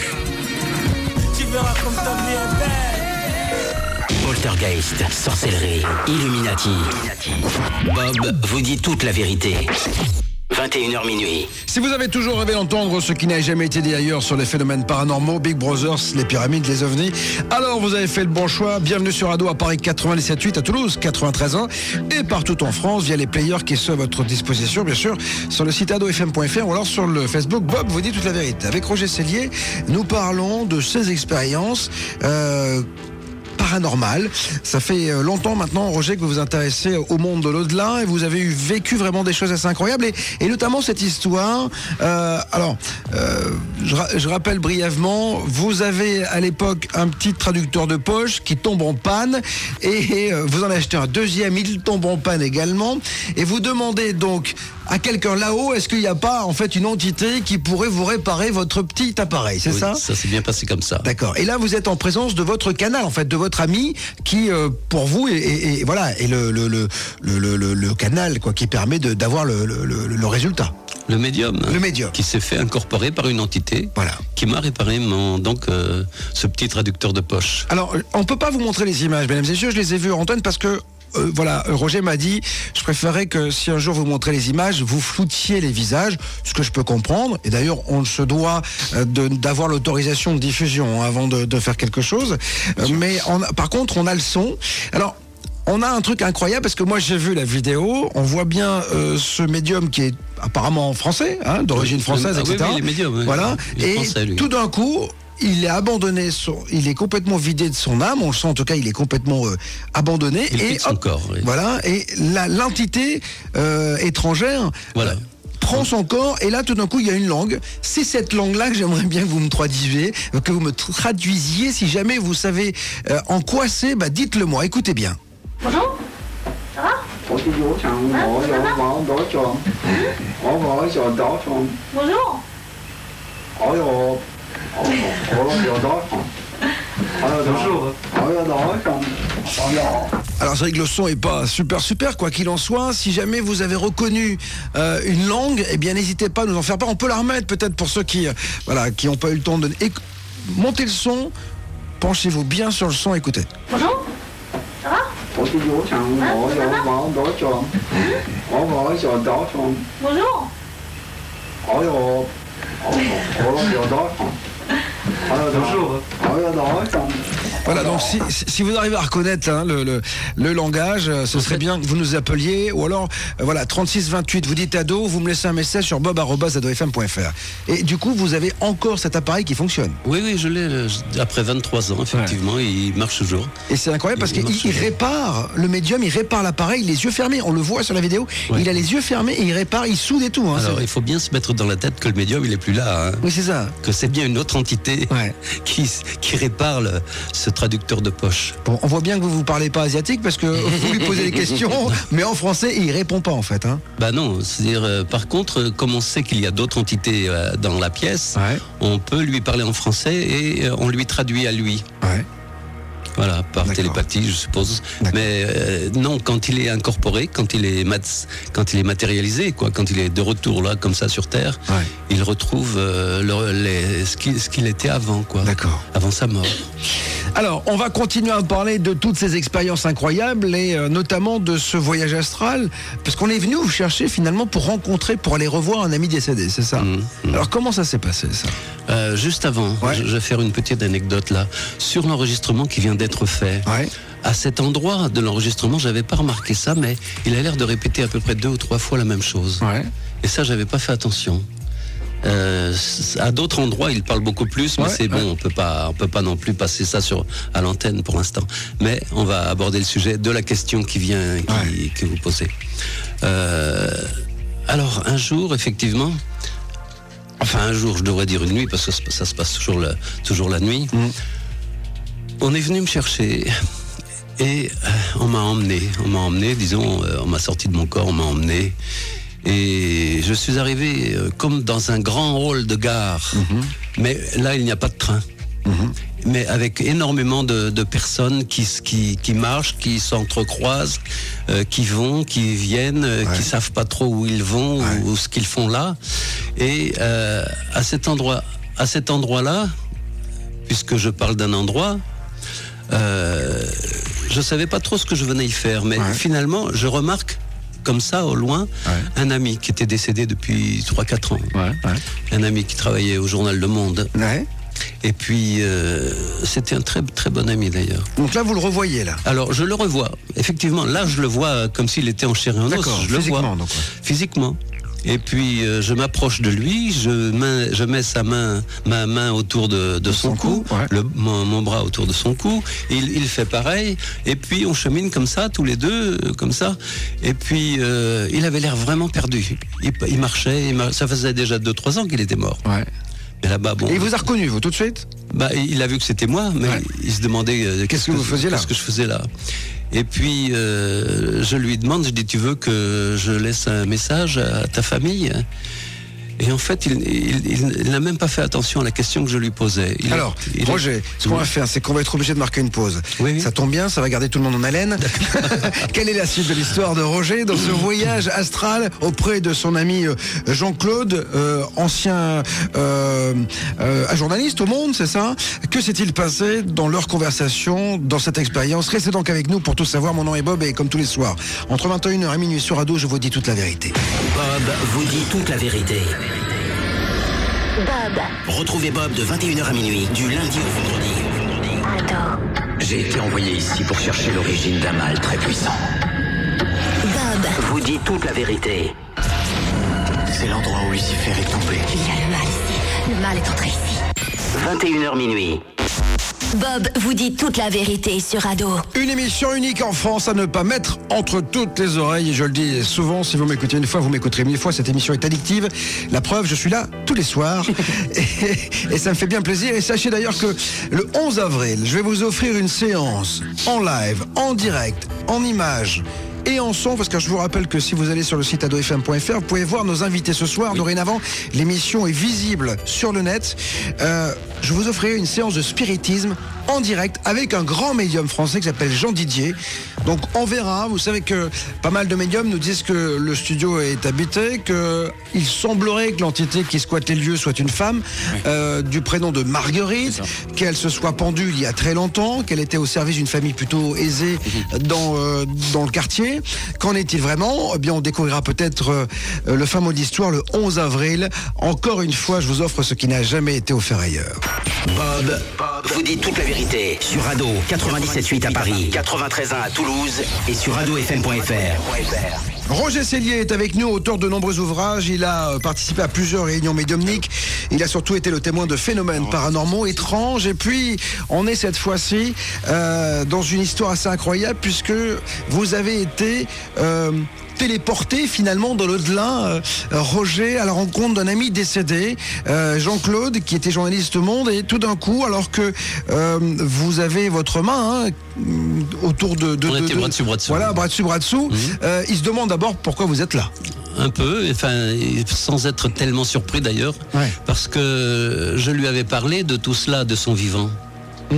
Poltergeist, sorcellerie, Illuminati. Bob vous dit toute la vérité. 21h minuit. Si vous avez toujours rêvé d'entendre ce qui n'a jamais été dit ailleurs sur les phénomènes paranormaux, Big Brothers, les pyramides, les ovnis, alors vous avez fait le bon choix. Bienvenue sur Ado à Paris 97.8, à Toulouse 93.1 et partout en France via les players qui sont à votre disposition, bien sûr, sur le site adofm.fr ou alors sur le Facebook Bob vous dit toute la vérité. Avec Roger Cellier, nous parlons de ses expériences paranormal. Ça fait longtemps maintenant, Roger, que vous vous intéressez au monde de l'au-delà et vous avez vécu vraiment des choses assez incroyables et notamment cette histoire. Je rappelle brièvement, vous avez à l'époque un petit traducteur de poche qui tombe en panne et vous en achetez un deuxième, il tombe en panne également et vous demandez donc à quelqu'un là-haut, est-ce qu'il n'y a pas en fait une entité qui pourrait vous réparer votre petit appareil, c'est ça ? Ça s'est bien passé comme ça. D'accord. Et là, vous êtes en présence de votre canal, en fait, de votre ami qui, pour vous, est le canal quoi, qui permet d'avoir le résultat. Le médium. Le médium. Qui s'est fait incorporer par une entité. Voilà. Qui m'a réparé ce petit traducteur de poche. Alors, on ne peut pas vous montrer les images, mesdames et messieurs, je les ai vues, Antoine, parce que Roger m'a dit, je préférais que si un jour vous montrez les images, vous floutiez les visages, ce que je peux comprendre. Et d'ailleurs, on se doit d'avoir l'autorisation de diffusion avant de faire quelque chose. Mais par contre, on a le son. Alors, on a un truc incroyable parce que moi j'ai vu la vidéo, on voit bien ce médium qui est apparemment français, hein, d'origine française, etc. Oui, les médiums, oui. Voilà. Et français, tout d'un coup, il est abandonné, il est complètement vidé de son âme, on le sent en tout cas, il est complètement abandonné. Il quitte son corps. Oui. Voilà, et l'entité étrangère. Voilà. Prend son corps et là tout d'un coup il y a une langue. C'est cette langue-là que j'aimerais bien que vous me traduisiez, si jamais vous savez en quoi c'est, dites-le moi, écoutez bien. Bonjour, ça va? Bonjour. Alors c'est vrai que le son est pas super quoi qu'il en soit. Si jamais vous avez reconnu une langue, eh bien n'hésitez pas à nous en faire part. On peut la remettre peut-être pour ceux qui n'ont pas eu le temps de... Montez le son, penchez-vous bien sur le son, écoutez. Bonjour, ça va? Bonjour. Voilà, donc si vous arrivez à reconnaître le langage, ce serait bien que vous nous appeliez, ou alors, 3628, vous dites Ado, vous me laissez un message sur bob@adofm.fr. Et du coup, vous avez encore cet appareil qui fonctionne. Oui, je l'ai, après 23 ans, effectivement, ouais. Il marche toujours. Et c'est incroyable parce qu'il répare, le médium, il répare l'appareil, les yeux fermés, on le voit sur la vidéo, ouais. Il a les yeux fermés et il répare, il soude et tout. Hein, alors, il faut bien se mettre dans la tête que le médium, il est plus là. Hein. Oui, c'est ça. Que c'est bien une autre entité ouais. qui répare ce traducteur de poche. Bon, on voit bien que vous parlez pas asiatique parce que vous lui posez des questions, mais en français, il répond pas en fait. Hein. Non, c'est-à-dire, par contre, comme on sait qu'il y a d'autres entités dans la pièce, ouais. On peut lui parler en français et on lui traduit à lui. Ouais. Voilà, par télépathie, je suppose. Mais non, quand il est incorporé, quand il est matérialisé, quoi, quand il est de retour là, comme ça sur Terre, il retrouve ce qu'il était avant, quoi. D'accord. Avant sa mort. Alors, on va continuer à parler de toutes ces expériences incroyables et notamment de ce voyage astral, parce qu'on est venu vous chercher finalement pour aller revoir un ami décédé, c'est ça? Alors, comment ça s'est passé, ça? Juste avant, je vais faire une petite anecdote là, sur l'enregistrement qui vient d'être fait. À cet endroit de l'enregistrement, j'avais pas remarqué ça, mais il a l'air de répéter à peu près 2 ou 3 fois la même chose. Et ça, j'avais pas fait attention. À d'autres endroits, il parle beaucoup plus, mais c'est bon, on peut pas non plus passer ça à l'antenne pour l'instant. Mais on va aborder le sujet de la question qui que vous posez. Alors, un jour, effectivement, un jour, je devrais dire une nuit, parce que ça se passe toujours la nuit, on est venu me chercher et on m'a emmené, disons, on m'a sorti de mon corps, on m'a emmené. Et je suis arrivé comme dans un grand hall de gare, mais là il n'y a pas de train, mais avec énormément de personnes qui marchent, qui s'entrecroisent, qui vont, qui viennent, qui savent pas trop où ils vont ou ce qu'ils font là. Et à cet endroit-là, puisque je parle d'un endroit, je savais pas trop ce que je venais y faire, mais finalement je remarque comme ça, au loin, un ami qui était décédé depuis 3-4 ans. Un ami qui travaillait au journal Le Monde. Et puis, c'était un très, très bon ami d'ailleurs. Donc là, vous le revoyez, là? Alors, je le revois. Effectivement, là, je le vois comme s'il était en chair et en os. Je le vois. Donc, physiquement. Et puis, je m'approche de lui, je mets ma main autour de son cou, mon bras autour de son cou, il fait pareil, et puis on chemine comme ça, tous les deux, comme ça, et puis il avait l'air vraiment perdu. Il marchait, ça faisait déjà 2-3 ans qu'il était mort. Mais là-bas, bon. Et il vous a reconnu, vous, tout de suite? Il a vu que c'était moi, mais il se demandait qu'est-ce que vous faisiez là? Qu'est-ce que je faisais là? Et puis, je lui demande, je dis, tu veux que je laisse un message à ta famille? Et en fait, il n'a même pas fait attention à la question que je lui posais. Roger, ce qu'on va faire, c'est qu'on va être obligé de marquer une pause. Ça tombe bien, ça va garder tout le monde en haleine. Quelle est la suite de l'histoire de Roger dans ce voyage astral auprès de son ami Jean-Claude, ancien journaliste au Monde, c'est ça? Que s'est-il passé dans leur conversation, dans cette expérience? Restez donc avec nous pour tout savoir. Mon nom est Bob et comme tous les soirs, entre 21h et minuit sur Ado, je vous dis toute la vérité. Bob vous dit toute la vérité. Bob. Retrouvez Bob de 21h à minuit, du lundi au vendredi. Ado. J'ai été envoyé ici pour chercher l'origine d'un mal très puissant. Bob vous dit toute la vérité. C'est l'endroit où Lucifer est tombé. Il y a le mal ici. Le mal est entré ici. 21h minuit. Bob vous dit toute la vérité sur Ado. Une émission unique en France à ne pas mettre entre toutes les oreilles. Et je le dis souvent, si vous m'écoutez une fois, vous m'écouterez 1000 fois. Cette émission est addictive. La preuve, je suis là tous les soirs. et ça me fait bien plaisir. Et sachez d'ailleurs que le 11 avril, je vais vous offrir une séance en live, en direct, en images et en son, parce que je vous rappelle que si vous allez sur le site adofm.fr, vous pouvez voir nos invités ce soir. Dorénavant, l'émission est visible sur le net. Je vous offrirai une séance de spiritisme en direct avec un grand médium français qui s'appelle Jean Didier. Donc on verra, vous savez que pas mal de médiums nous disent que le studio est habité, qu'il semblerait que l'entité qui squatte les lieux soit une femme, du prénom de Marguerite, qu'elle se soit pendue il y a très longtemps, qu'elle était au service d'une famille plutôt aisée dans le quartier. Qu'en est-il vraiment? Eh bien, on découvrira peut-être le fin mot d'histoire le 11 avril. Encore une fois, je vous offre ce qui n'a jamais été offert ailleurs. Bob vous dit toute la vérité sur Ado 97.8 à Paris, 93.1 à Toulouse et sur adofm.fr. Roger Cellier est avec nous, auteur de nombreux ouvrages. Il a participé à plusieurs réunions médiumniques. Il a surtout été le témoin de phénomènes paranormaux étranges. Et puis, on est cette fois-ci dans une histoire assez incroyable puisque vous avez été téléporté finalement dans l'au-delà, Roger, à la rencontre d'un ami décédé, Jean-Claude, qui était journaliste au Monde, et tout d'un coup, alors que vous avez votre main autour de on était bras dessus, bras dessous. Voilà, bras dessus, bras dessous, il se demande d'abord pourquoi vous êtes là. Un peu, enfin, sans être tellement surpris d'ailleurs, parce que je lui avais parlé de tout cela de son vivant.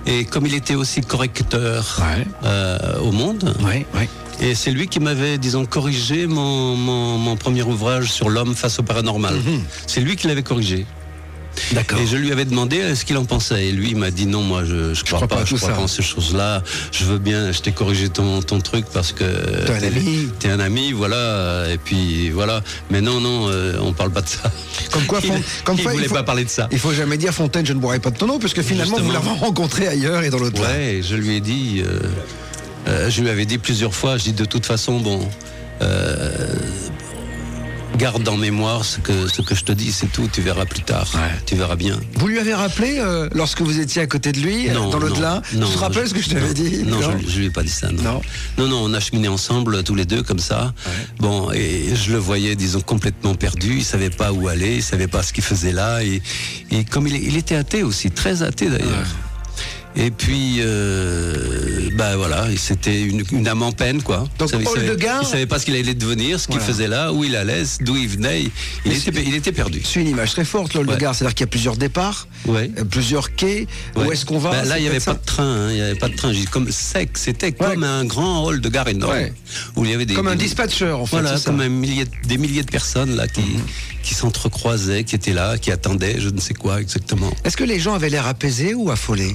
Et comme il était aussi correcteur au Monde, et c'est lui qui m'avait, disons, corrigé mon premier ouvrage sur l'homme face au paranormal. C'est lui qui l'avait corrigé. D'accord. Et je lui avais demandé ce qu'il en pensait. Et lui, il m'a dit non, moi, je crois pas en ces choses-là. Je veux bien, je t'ai corrigé ton truc parce que t'es un ami, voilà. Et puis voilà. Mais non, on parle pas de ça. Comme quoi, il voulait pas parler de ça. Il faut jamais dire Fontaine, je ne boirai pas de ton eau, parce que finalement, vous l'avez rencontré ailleurs et dans l'autre. Ouais, je lui ai dit. Je lui avais dit plusieurs fois. Je dis de toute façon, bon. Garde en mémoire ce que je te dis, c'est tout, tu verras plus tard, tu verras bien. Vous lui avez rappelé lorsque vous étiez à côté de lui, dans l'au-delà, tu te rappelles ce que je t'avais dit? Non, je lui ai pas dit ça, non, on a cheminé ensemble tous les deux comme ça. Bon, et je le voyais, disons, complètement perdu, il savait pas où aller, il savait pas ce qu'il faisait là, et comme il était athée aussi, très athée d'ailleurs. Et puis, voilà, c'était une âme en peine, quoi. Donc, il savait pas ce qu'il allait devenir, ce qu'il faisait là, où il allait, d'où il venait. Il était perdu. C'est une image très forte, l'Oldegar. C'est-à-dire qu'il y a plusieurs départs, plusieurs quais. Où est-ce qu'on va? Là, il n'y avait pas de train. Il n'y avait pas de train. Comme sec. C'était comme un grand hall de gare énorme. Où il y avait comme un dispatcher, en fait. Voilà, comme des milliers de personnes là qui s'entrecroisaient, qui étaient là, qui attendaient, je ne sais quoi exactement. Est-ce que les gens avaient l'air apaisés ou affolés?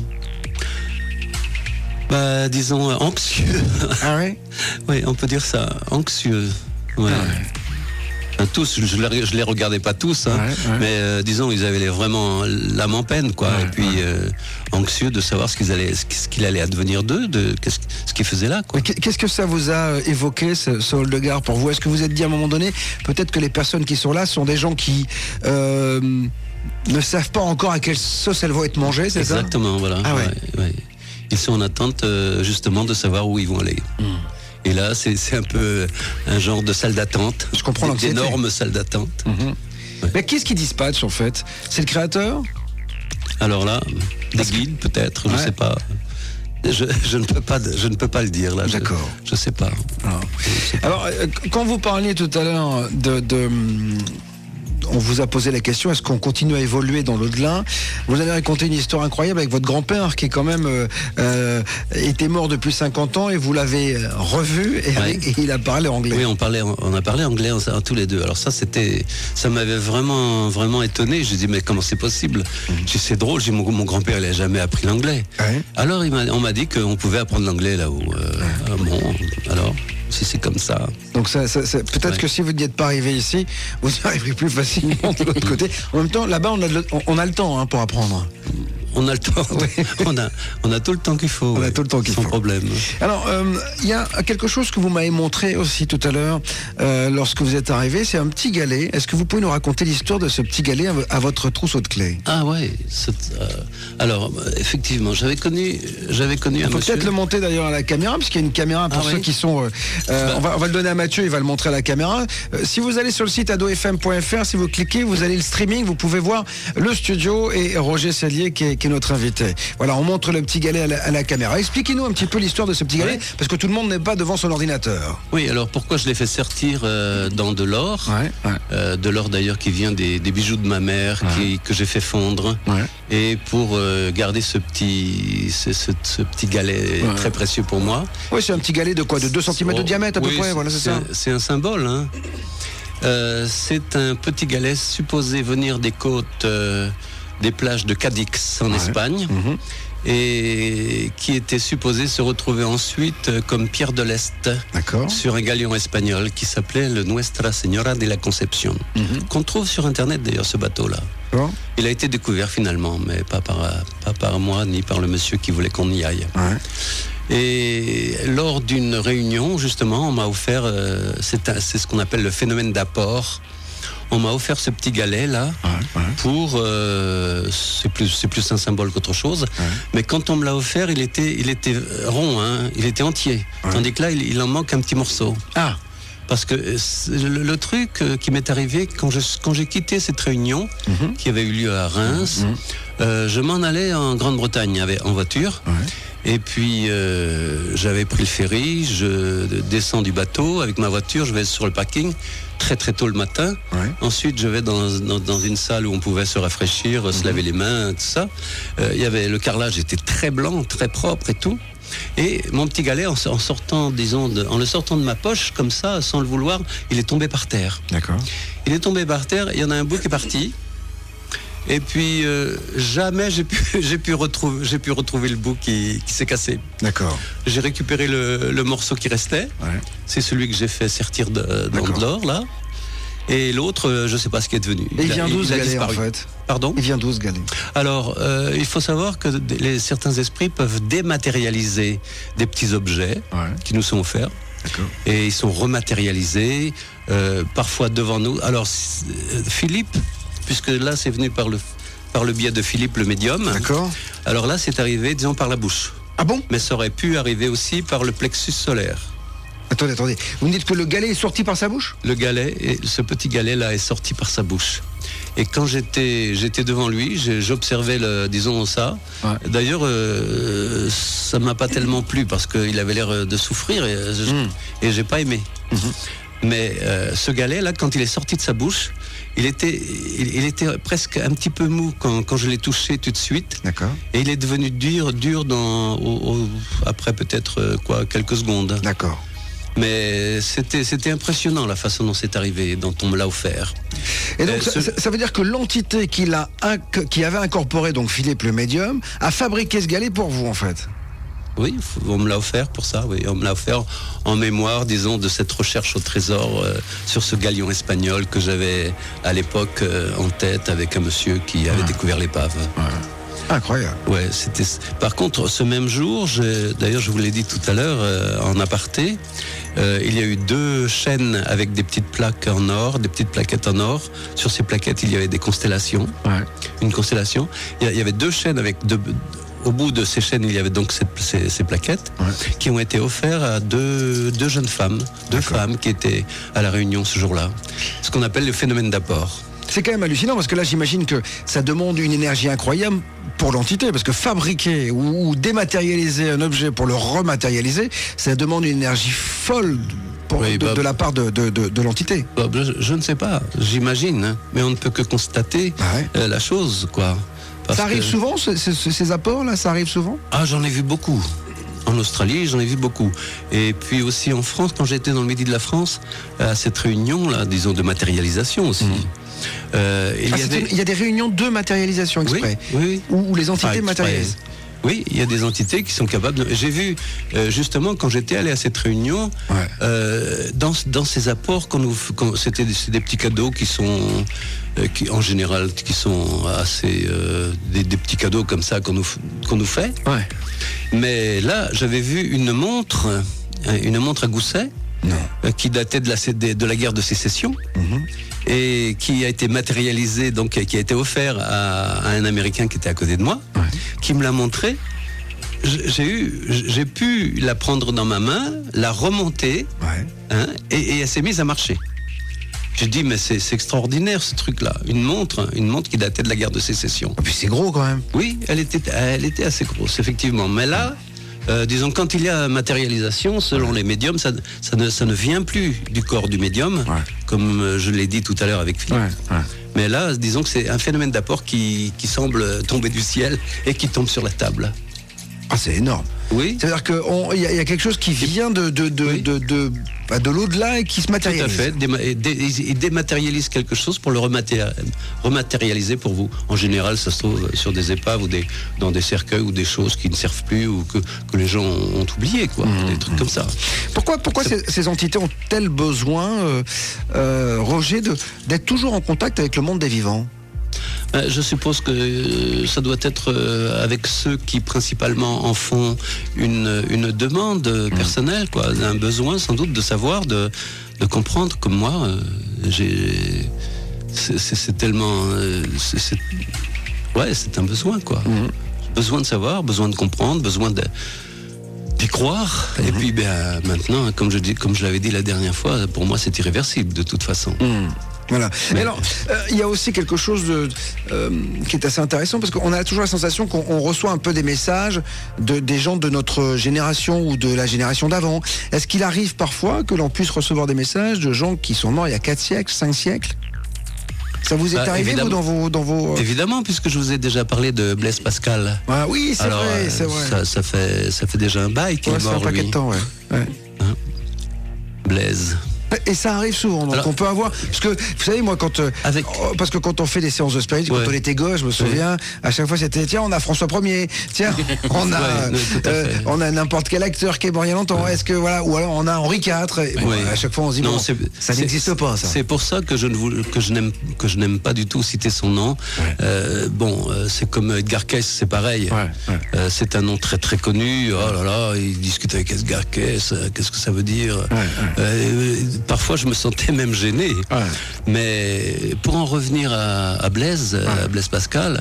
Disons anxieux. Ah ouais? Oui, on peut dire ça, anxieux. Ouais. Tous, je les regardais pas tous, mais disons, ils avaient vraiment l'âme en peine, quoi. Et puis anxieux de savoir ce qu'il allait advenir d'eux, ce qu'ils faisaient là, quoi. Qu'est-ce que ça vous a évoqué, ce Oldegar, pour vous? Est-ce que vous êtes dit à un moment donné, peut-être que les personnes qui sont là sont des gens qui ne savent pas encore à quelle sauce elles vont être mangées, c'est ça? Exactement, voilà. Ah ouais. Ils sont en attente justement de savoir où ils vont aller. Et là, c'est un peu un genre de salle d'attente. Je comprends l'anxiété. D'énormes salles d'attente. Mais qu'est-ce qui dispatche en fait? C'est le créateur? Alors là, des guides peut-être, je sais pas. Je ne peux pas le dire là. D'accord. Je sais pas. Alors, quand vous parliez tout à l'heure on vous a posé la question, est-ce qu'on continue à évoluer dans l'au-delà? Vous avez raconté une histoire incroyable avec votre grand-père qui quand même était mort depuis 50 ans et vous l'avez revu et il a parlé anglais. Oui, on a parlé anglais tous les deux. Alors ça m'avait vraiment, vraiment étonné. Je dis mais comment c'est possible? C'est drôle, mon grand-père il n'a jamais appris l'anglais. Alors on m'a dit qu'on pouvait apprendre l'anglais là-haut. Bon, alors... si c'est comme ça. Donc peut-être que si vous n'êtes pas arrivé ici, vous y arriverez plus facilement de l'autre côté. En même temps, là-bas, on a le temps pour apprendre. On a le temps. On a tout le temps qu'il faut. On a tout le temps qu'il faut. Sans problème. Alors, il y a quelque chose que vous m'avez montré aussi tout à l'heure lorsque vous êtes arrivé, c'est un petit galet. Est-ce que vous pouvez nous raconter l'histoire de ce petit galet à votre trousseau de clés? Ah ouais. Alors, effectivement, j'avais connu un monsieur. Il faut peut-être le monter d'ailleurs à la caméra, parce qu'il y a une caméra pour ceux qui sont... on va le donner à Mathieu, il va le montrer à la caméra. Si vous allez sur le site adofm.fr, si vous cliquez, vous allez le streaming, vous pouvez voir le studio et Roger Sellier qui est notre invité. Voilà, on montre le petit galet à la caméra. Expliquez-nous un petit peu l'histoire de ce petit galet, parce que tout le monde n'est pas devant son ordinateur. Oui, alors pourquoi je l'ai fait sortir dans de l'or, de l'or d'ailleurs qui vient des bijoux de ma mère que j'ai fait fondre, et pour garder ce petit galet très précieux pour moi. Oui, c'est un petit galet de quoi? De 2 cm de diamètre à peu près, voilà, c'est ça. C'est un symbole, hein. C'est un petit galet supposé venir des côtes des plages de Cadix en Espagne, et qui était supposé se retrouver ensuite comme pierre de l'Est sur un galion espagnol qui s'appelait le Nuestra Señora de la Concepción, qu'on trouve sur internet d'ailleurs, ce bateau-là. Il a été découvert finalement, mais pas par moi ni par le monsieur qui voulait qu'on y aille. Et lors d'une réunion, justement, on m'a offert, c'est ce qu'on appelle le phénomène d'apport. On m'a offert ce petit galet là pour c'est plus un symbole qu'autre chose. Mais quand on me l'a offert, il était rond, hein, il était entier. Tandis que là, il en manque un petit morceau. Parce que le truc qui m'est arrivé quand j'ai quitté cette réunion qui avait eu lieu à Reims, je m'en allais en Grande-Bretagne en voiture. Et puis j'avais pris le ferry, je descends du bateau avec ma voiture, je vais sur le parking très très tôt le matin. Ouais. Ensuite je vais dans une salle où on pouvait se rafraîchir, se laver les mains, tout ça. Il y avait le carrelage était très blanc, très propre et tout. Et mon petit galet, en le sortant de ma poche, comme ça, sans le vouloir, il est tombé par terre. D'accord. Il est tombé par terre, il y en a un bout qui est parti. Et puis jamais j'ai pu retrouver le bout qui s'est cassé. D'accord. J'ai récupéré le morceau qui restait. Ouais. C'est celui que j'ai fait sortir dans de l'or là. Et l'autre, je ne sais pas ce qui est devenu. Et il vient d'où ce galet disparu. en fait? Pardon? Il vient d'où ce galet? Alors, il faut savoir que certains esprits peuvent dématérialiser des petits objets qui nous sont offerts. D'accord. Et ils sont rematérialisés, parfois devant nous. Alors, Philippe, puisque là c'est venu par le biais de Philippe le médium. D'accord. Alors là c'est arrivé, disons, par la bouche. Ah bon? Mais ça aurait pu arriver aussi par le plexus solaire. Attendez. Vous me dites que le galet est sorti par sa bouche? Le galet, ce petit galet là est sorti par sa bouche. Et quand j'étais devant lui, j'observais disons ça. Ouais. D'ailleurs, ça m'a pas tellement plu parce qu'il avait l'air de souffrir et j'ai pas aimé. Mais ce galet là, quand il est sorti de sa bouche, il était presque un petit peu mou quand je l'ai touché tout de suite. D'accord. Et il est devenu dur après peut-être quelques secondes. D'accord. Mais c'était impressionnant la façon dont c'est arrivé, dont on me l'a offert. Et donc ça veut dire que l'entité qui avait incorporé donc Philippe le médium a fabriqué ce galet pour vous en fait. Oui, on me l'a offert pour ça, oui. On me l'a offert en mémoire, disons, de cette recherche au trésor sur ce galion espagnol que j'avais à l'époque en tête avec un monsieur qui avait découvert l'épave. Ouais. Incroyable. Ouais, c'était. Par contre, ce même jour, d'ailleurs, je vous l'ai dit tout à l'heure en aparté, il y a eu 2 chaînes avec des petites plaques en or, des petites plaquettes en or. Sur ces plaquettes, il y avait des constellations. Ouais. Une constellation. Il y avait 2 chaînes avec au bout de ces chaînes, il y avait donc ces plaquettes qui ont été offertes à deux jeunes femmes, deux femmes qui étaient à la Réunion ce jour-là. Ce qu'on appelle le phénomène d'apport. C'est quand même hallucinant parce que là, j'imagine que ça demande une énergie incroyable pour l'entité, parce que fabriquer ou dématérialiser un objet pour le rematérialiser, ça demande une énergie folle de la part de l'entité. Bob, je ne sais pas, j'imagine, hein, mais on ne peut que constater la chose, quoi. Ça arrive souvent, ces apports-là, ça arrive souvent? Ah, j'en ai vu beaucoup. En Australie, j'en ai vu beaucoup. Et puis aussi en France, quand j'étais dans le Midi de la France, à cette réunion-là, disons, de matérialisation aussi. Il y a des réunions de matérialisation exprès, où les entités matérialisent. Oui, il y a des entités qui sont capables de... J'ai vu, justement, quand j'étais allé à cette réunion, dans ces apports, c'était des petits cadeaux qui sont, en général, qui sont assez... des petits cadeaux comme ça qu'on nous fait. Ouais. Mais là, j'avais vu une montre à gousset, qui datait de la guerre de sécession. Et qui a été matérialisé, donc qui a été offert à un Américain qui était à côté de moi, qui me l'a montré. J'ai pu la prendre dans ma main, la remonter, et elle s'est mise à marcher. J'ai dit, mais c'est extraordinaire ce truc-là. Une montre qui datait de la guerre de sécession. Et puis c'est gros quand même. Oui, elle était assez grosse, effectivement. Mais là, disons, quand il y a matérialisation, selon les médiums, ça ne vient plus du corps du médium, comme je l'ai dit tout à l'heure avec Philippe. Mais là, disons que c'est un phénomène d'apport qui semble tomber du ciel et qui tombe sur la table. Ah, c'est énorme. Oui. C'est-à-dire qu'il y a quelque chose qui vient de l'au-delà et qui se matérialise. Tout à fait. Il dématérialise quelque chose pour le rematérialiser pour vous. En général, ça se trouve sur des épaves ou dans des cercueils ou des choses qui ne servent plus ou que les gens ont oublié, quoi. Des trucs comme ça. Pourquoi ces entités ont-elles besoin, Roger, d'être toujours en contact avec le monde des vivants ? Je suppose que ça doit être avec ceux qui principalement en font une demande personnelle, quoi, un besoin sans doute de savoir, de comprendre, comme moi. C'est tellement, c'est un besoin, quoi. Besoin de savoir, besoin de comprendre, besoin d'y croire. Et puis maintenant, comme je l'avais dit la dernière fois, pour moi c'est irréversible de toute façon. Voilà. Mais alors, il y a aussi quelque chose qui est assez intéressant parce qu'on a toujours la sensation qu'on reçoit un peu des messages des gens de notre génération ou de la génération d'avant. Est-ce qu'il arrive parfois que l'on puisse recevoir des messages de gens qui sont morts il y a 4 siècles, 5 siècles ? Ça vous est arrivé, vous, dans vos... Évidemment, puisque je vous ai déjà parlé de Blaise Pascal. Ah oui, c'est vrai, c'est vrai. Ça fait déjà un bail qu'il est mort, ça fait un paquet de temps, Blaise. Et ça arrive souvent, donc on peut avoir... Parce que, vous savez, moi, parce que quand on fait des séances de spirit, quand on était gosse, je me souviens, à chaque fois c'était, tiens, on a François 1er, tiens, on a n'importe quel acteur qui est mort il y a longtemps, est-ce que, voilà, ou alors on a Henri IV, à chaque fois on se dit, non, ça n'existe pas, ça. C'est pour ça que je n'aime pas du tout citer son nom. C'est comme Edgar Cayce, c'est pareil. C'est un nom très très connu, oh là là, il discute avec Edgar Cayce, qu'est-ce que ça veut dire? Parfois, je me sentais même gêné. Mais pour en revenir à Blaise, à Blaise Pascal,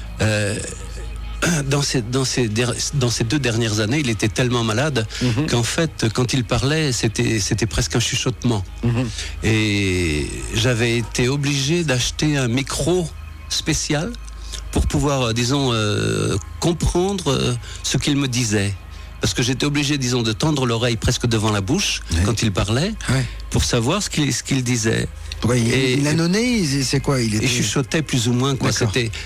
dans ces 2 dernières années, il était tellement malade qu'en fait, quand il parlait, c'était presque un chuchotement. Et j'avais été obligé d'acheter un micro spécial pour pouvoir, disons, comprendre ce qu'il me disait. Parce que j'étais obligé, disons, de tendre l'oreille presque devant la bouche quand il parlait, pour savoir ce qu'il disait. Il annonnait, c'est quoi? Et chuchotait plus ou moins, quoi.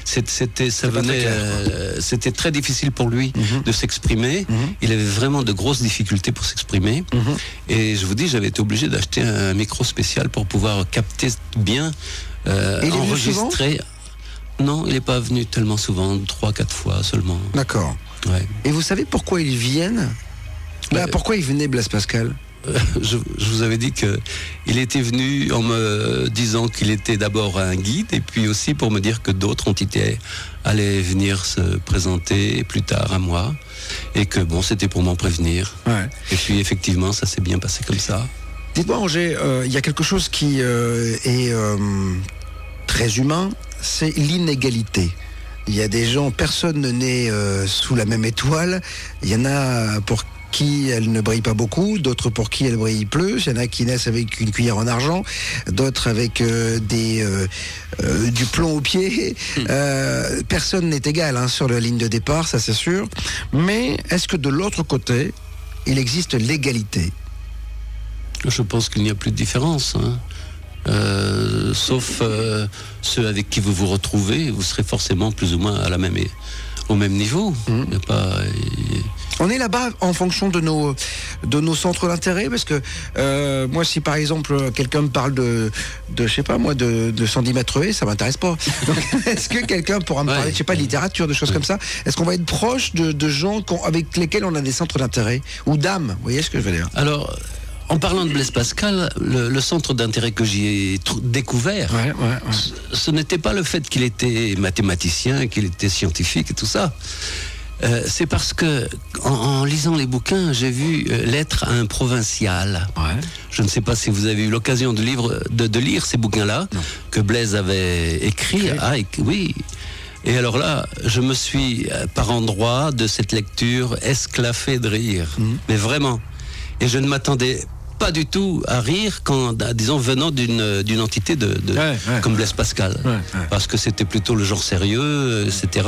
C'était très difficile pour lui de s'exprimer. Il avait vraiment de grosses difficultés pour s'exprimer. Et je vous dis, j'avais été obligé d'acheter un micro spécial pour pouvoir capter bien, enregistrer. Non, il n'est pas venu tellement souvent, 3-4 fois seulement. D'accord. Ouais. Et vous savez pourquoi ils viennent ? Pourquoi il venait, Blaise Pascal ? Je vous avais dit qu'il était venu en me disant qu'il était d'abord un guide, et puis aussi pour me dire que d'autres allaient venir se présenter plus tard à moi, et que c'était pour m'en prévenir. Et puis effectivement, ça s'est bien passé comme ça. Dites-moi, Angers, il y a quelque chose qui est très humain, c'est l'inégalité. Il y a des gens, personne ne naît sous la même étoile. Il y en a pour qui elle ne brille pas beaucoup, d'autres pour qui elle brille plus. Il y en a qui naissent avec une cuillère en argent, d'autres avec du plomb au pied. Personne n'est égal sur la ligne de départ, ça c'est sûr. Mais est-ce que de l'autre côté, il existe l'égalité ? Je pense qu'il n'y a plus de différence. Sauf ceux avec qui vous vous retrouvez, vous serez forcément plus ou moins au même niveau. On est là-bas en fonction de nos centres d'intérêt, parce que moi, si par exemple quelqu'un me parle de je sais pas moi, de Sandy Matrué, ça m'intéresse pas. Donc, est-ce que quelqu'un pourra me parler, je sais pas, de littérature, de choses comme ça ? Est-ce qu'on va être proche de gens avec lesquels on a des centres d'intérêt ou d'âme ? Vous voyez ce que je veux dire ? Alors, en parlant de Blaise Pascal, le centre d'intérêt que j'y ai découvert, ce n'était pas le fait qu'il était mathématicien, qu'il était scientifique et tout ça. C'est parce que, en lisant les bouquins, j'ai vu Lettres à un provincial. Je ne sais pas si vous avez eu l'occasion de lire ces bouquins-là, que Blaise avait écrits. Oui. Et alors là, je me suis, par endroits de cette lecture, esclaffé de rire. Mais vraiment. Et je ne m'attendais pas du tout à rire disons, venant d'une entité comme Blaise Pascal. Parce que c'était plutôt le genre sérieux, etc.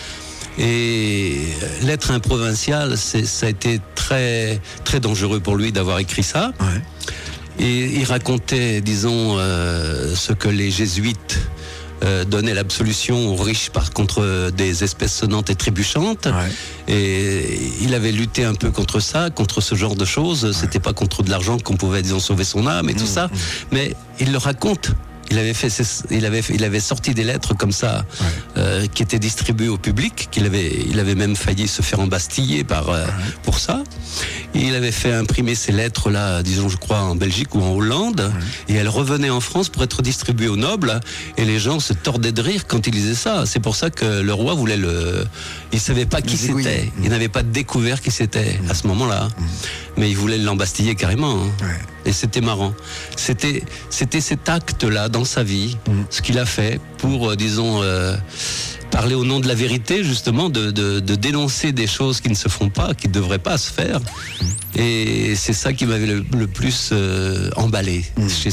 Et Lettre à un provincial, ça a été très, très dangereux pour lui d'avoir écrit ça. Et il racontait, disons, ce que les jésuites donnaient l'absolution aux riches contre des espèces sonnantes et trébuchantes. Et il avait lutté un peu contre ça, contre ce genre de choses. C'était pas contre de l'argent qu'on pouvait, disons, sauver son âme et tout ça. Mais il le raconte. Il avait sorti des lettres comme ça, qui étaient distribuées au public, il avait même failli se faire embastiller pour ça. Et il avait fait imprimer ces lettres-là, disons, je crois, en Belgique ou en Hollande, et elles revenaient en France pour être distribuées aux nobles, et les gens se tordaient de rire quand il disait ça. C'est pour ça que le roi voulait il savait pas qui c'était. Il n'avait pas découvert qui c'était à ce moment-là. Mais il voulait l'embastiller carrément. Et c'était marrant. C'était cet acte-là dans sa vie, ce qu'il a fait pour, disons, parler au nom de la vérité, justement, de dénoncer des choses qui ne se font pas, qui ne devraient pas se faire. Et c'est ça qui m'avait le plus emballé chez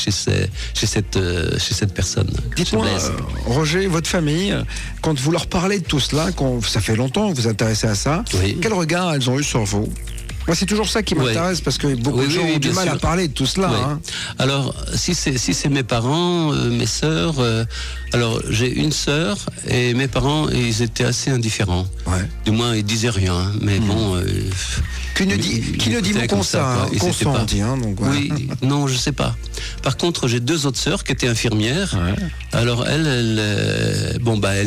cette personne. Dites-moi, Roger, votre famille, quand vous leur parlez de tout cela, ça fait longtemps que vous vous intéressez à ça, quel regard elles ont eu sur vous ? Moi, c'est toujours ça qui m'intéresse, parce que beaucoup de gens ont du mal à parler de tout cela. Hein. Alors, si c'est mes parents, mes sœurs, alors j'ai une sœur, et mes parents, ils étaient assez indifférents. Du moins, ils disaient rien, mais bon... Qui ne dit mot qu'on ça, qu'on sent, hein, donc, voilà. Oui, non, je sais pas. Par contre, j'ai 2 autres sœurs qui étaient infirmières. Alors elles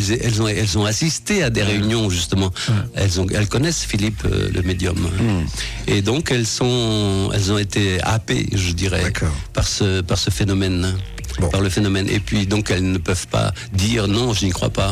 ont assisté à des réunions, justement. Elles connaissent Philippe, le médium. Et donc elles ont été happées, je dirais, par ce phénomène, par le phénomène. Et puis donc elles ne peuvent pas dire non, je n'y crois pas.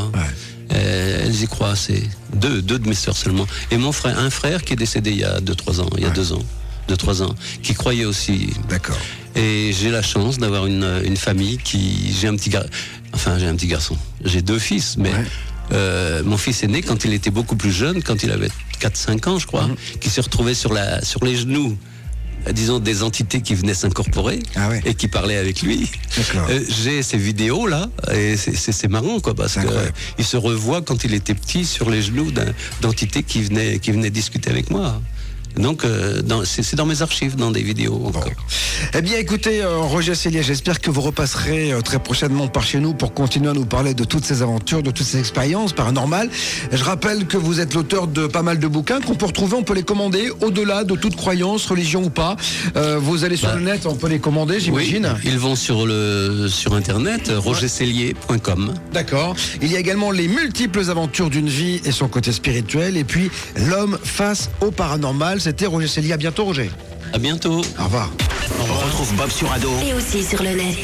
Elles y croient, c'est deux de mes sœurs seulement. Et mon frère, un frère qui est décédé il y a 2-3 ans, 2-3 ans, qui croyait aussi. D'accord. Et j'ai la chance d'avoir une famille j'ai un petit garçon. J'ai 2 fils, mais mon fils est né quand il était beaucoup plus jeune, quand il avait 4-5 ans, je crois, qui se retrouvait sur les genoux, disons, des entités qui venaient s'incorporer et qui parlaient avec lui. J'ai ces vidéos là, et c'est marrant, quoi, parce qu'il se revoit quand il était petit sur les genoux d'entités qui venaient discuter avec moi. Donc, c'est dans mes archives, dans des vidéos encore. Eh bien, écoutez, Roger Cellier, j'espère que vous repasserez très prochainement par chez nous pour continuer à nous parler de toutes ces aventures, de toutes ces expériences paranormales. Je rappelle que vous êtes l'auteur de pas mal de bouquins qu'on peut retrouver, on peut les commander au-delà de toute croyance, religion ou pas. Vous allez sur le net, on peut les commander, j'imagine. Oui, ils vont sur Internet, rogercellier.com. D'accord. Il y a également les multiples aventures d'une vie et son côté spirituel, et puis l'homme face au paranormal. C'était Roger Cellier. À bientôt, Roger. À bientôt. Au revoir. On retrouve Bob sur Ado. Et aussi sur le net.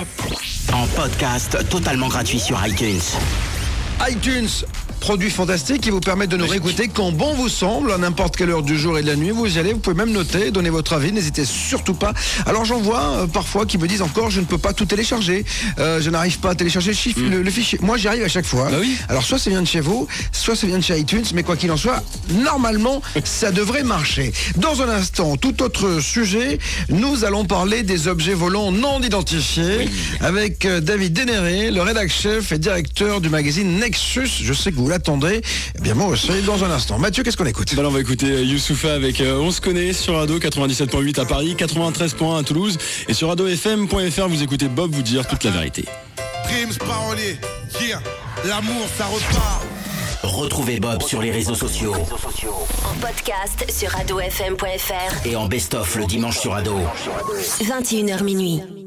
En podcast totalement gratuit sur iTunes. iTunes, produit fantastique qui vous permet de nous réécouter quand bon vous semble, à n'importe quelle heure du jour et de la nuit. Vous y allez, vous pouvez même noter, donner votre avis, n'hésitez surtout pas. Alors j'en vois parfois qui me disent encore, je ne peux pas tout télécharger, je n'arrive pas à télécharger le fichier. Moi j'y arrive à chaque fois. Alors soit ça vient de chez vous, soit ça vient de chez iTunes, mais quoi qu'il en soit, normalement ça devrait marcher. Dans un instant, tout autre sujet, nous allons parler des objets volants non identifiés avec David Dénéré, le rédac-chef et directeur du magazine Nexus. Je sais que vous l'attendez. Eh bien moi aussi, dans un instant. Mathieu, qu'est-ce qu'on écoute ? On va écouter Youssoupha avec On se connaît sur Ado 97.8 à Paris, 93.1 à Toulouse, et sur adofm.fr vous écoutez Bob vous dire toute la vérité. Dreams parolier, l'amour ça repart. Retrouvez Bob sur les réseaux sociaux. En podcast sur adofm.fr et en best-of le dimanche sur Ado. 21h minuit.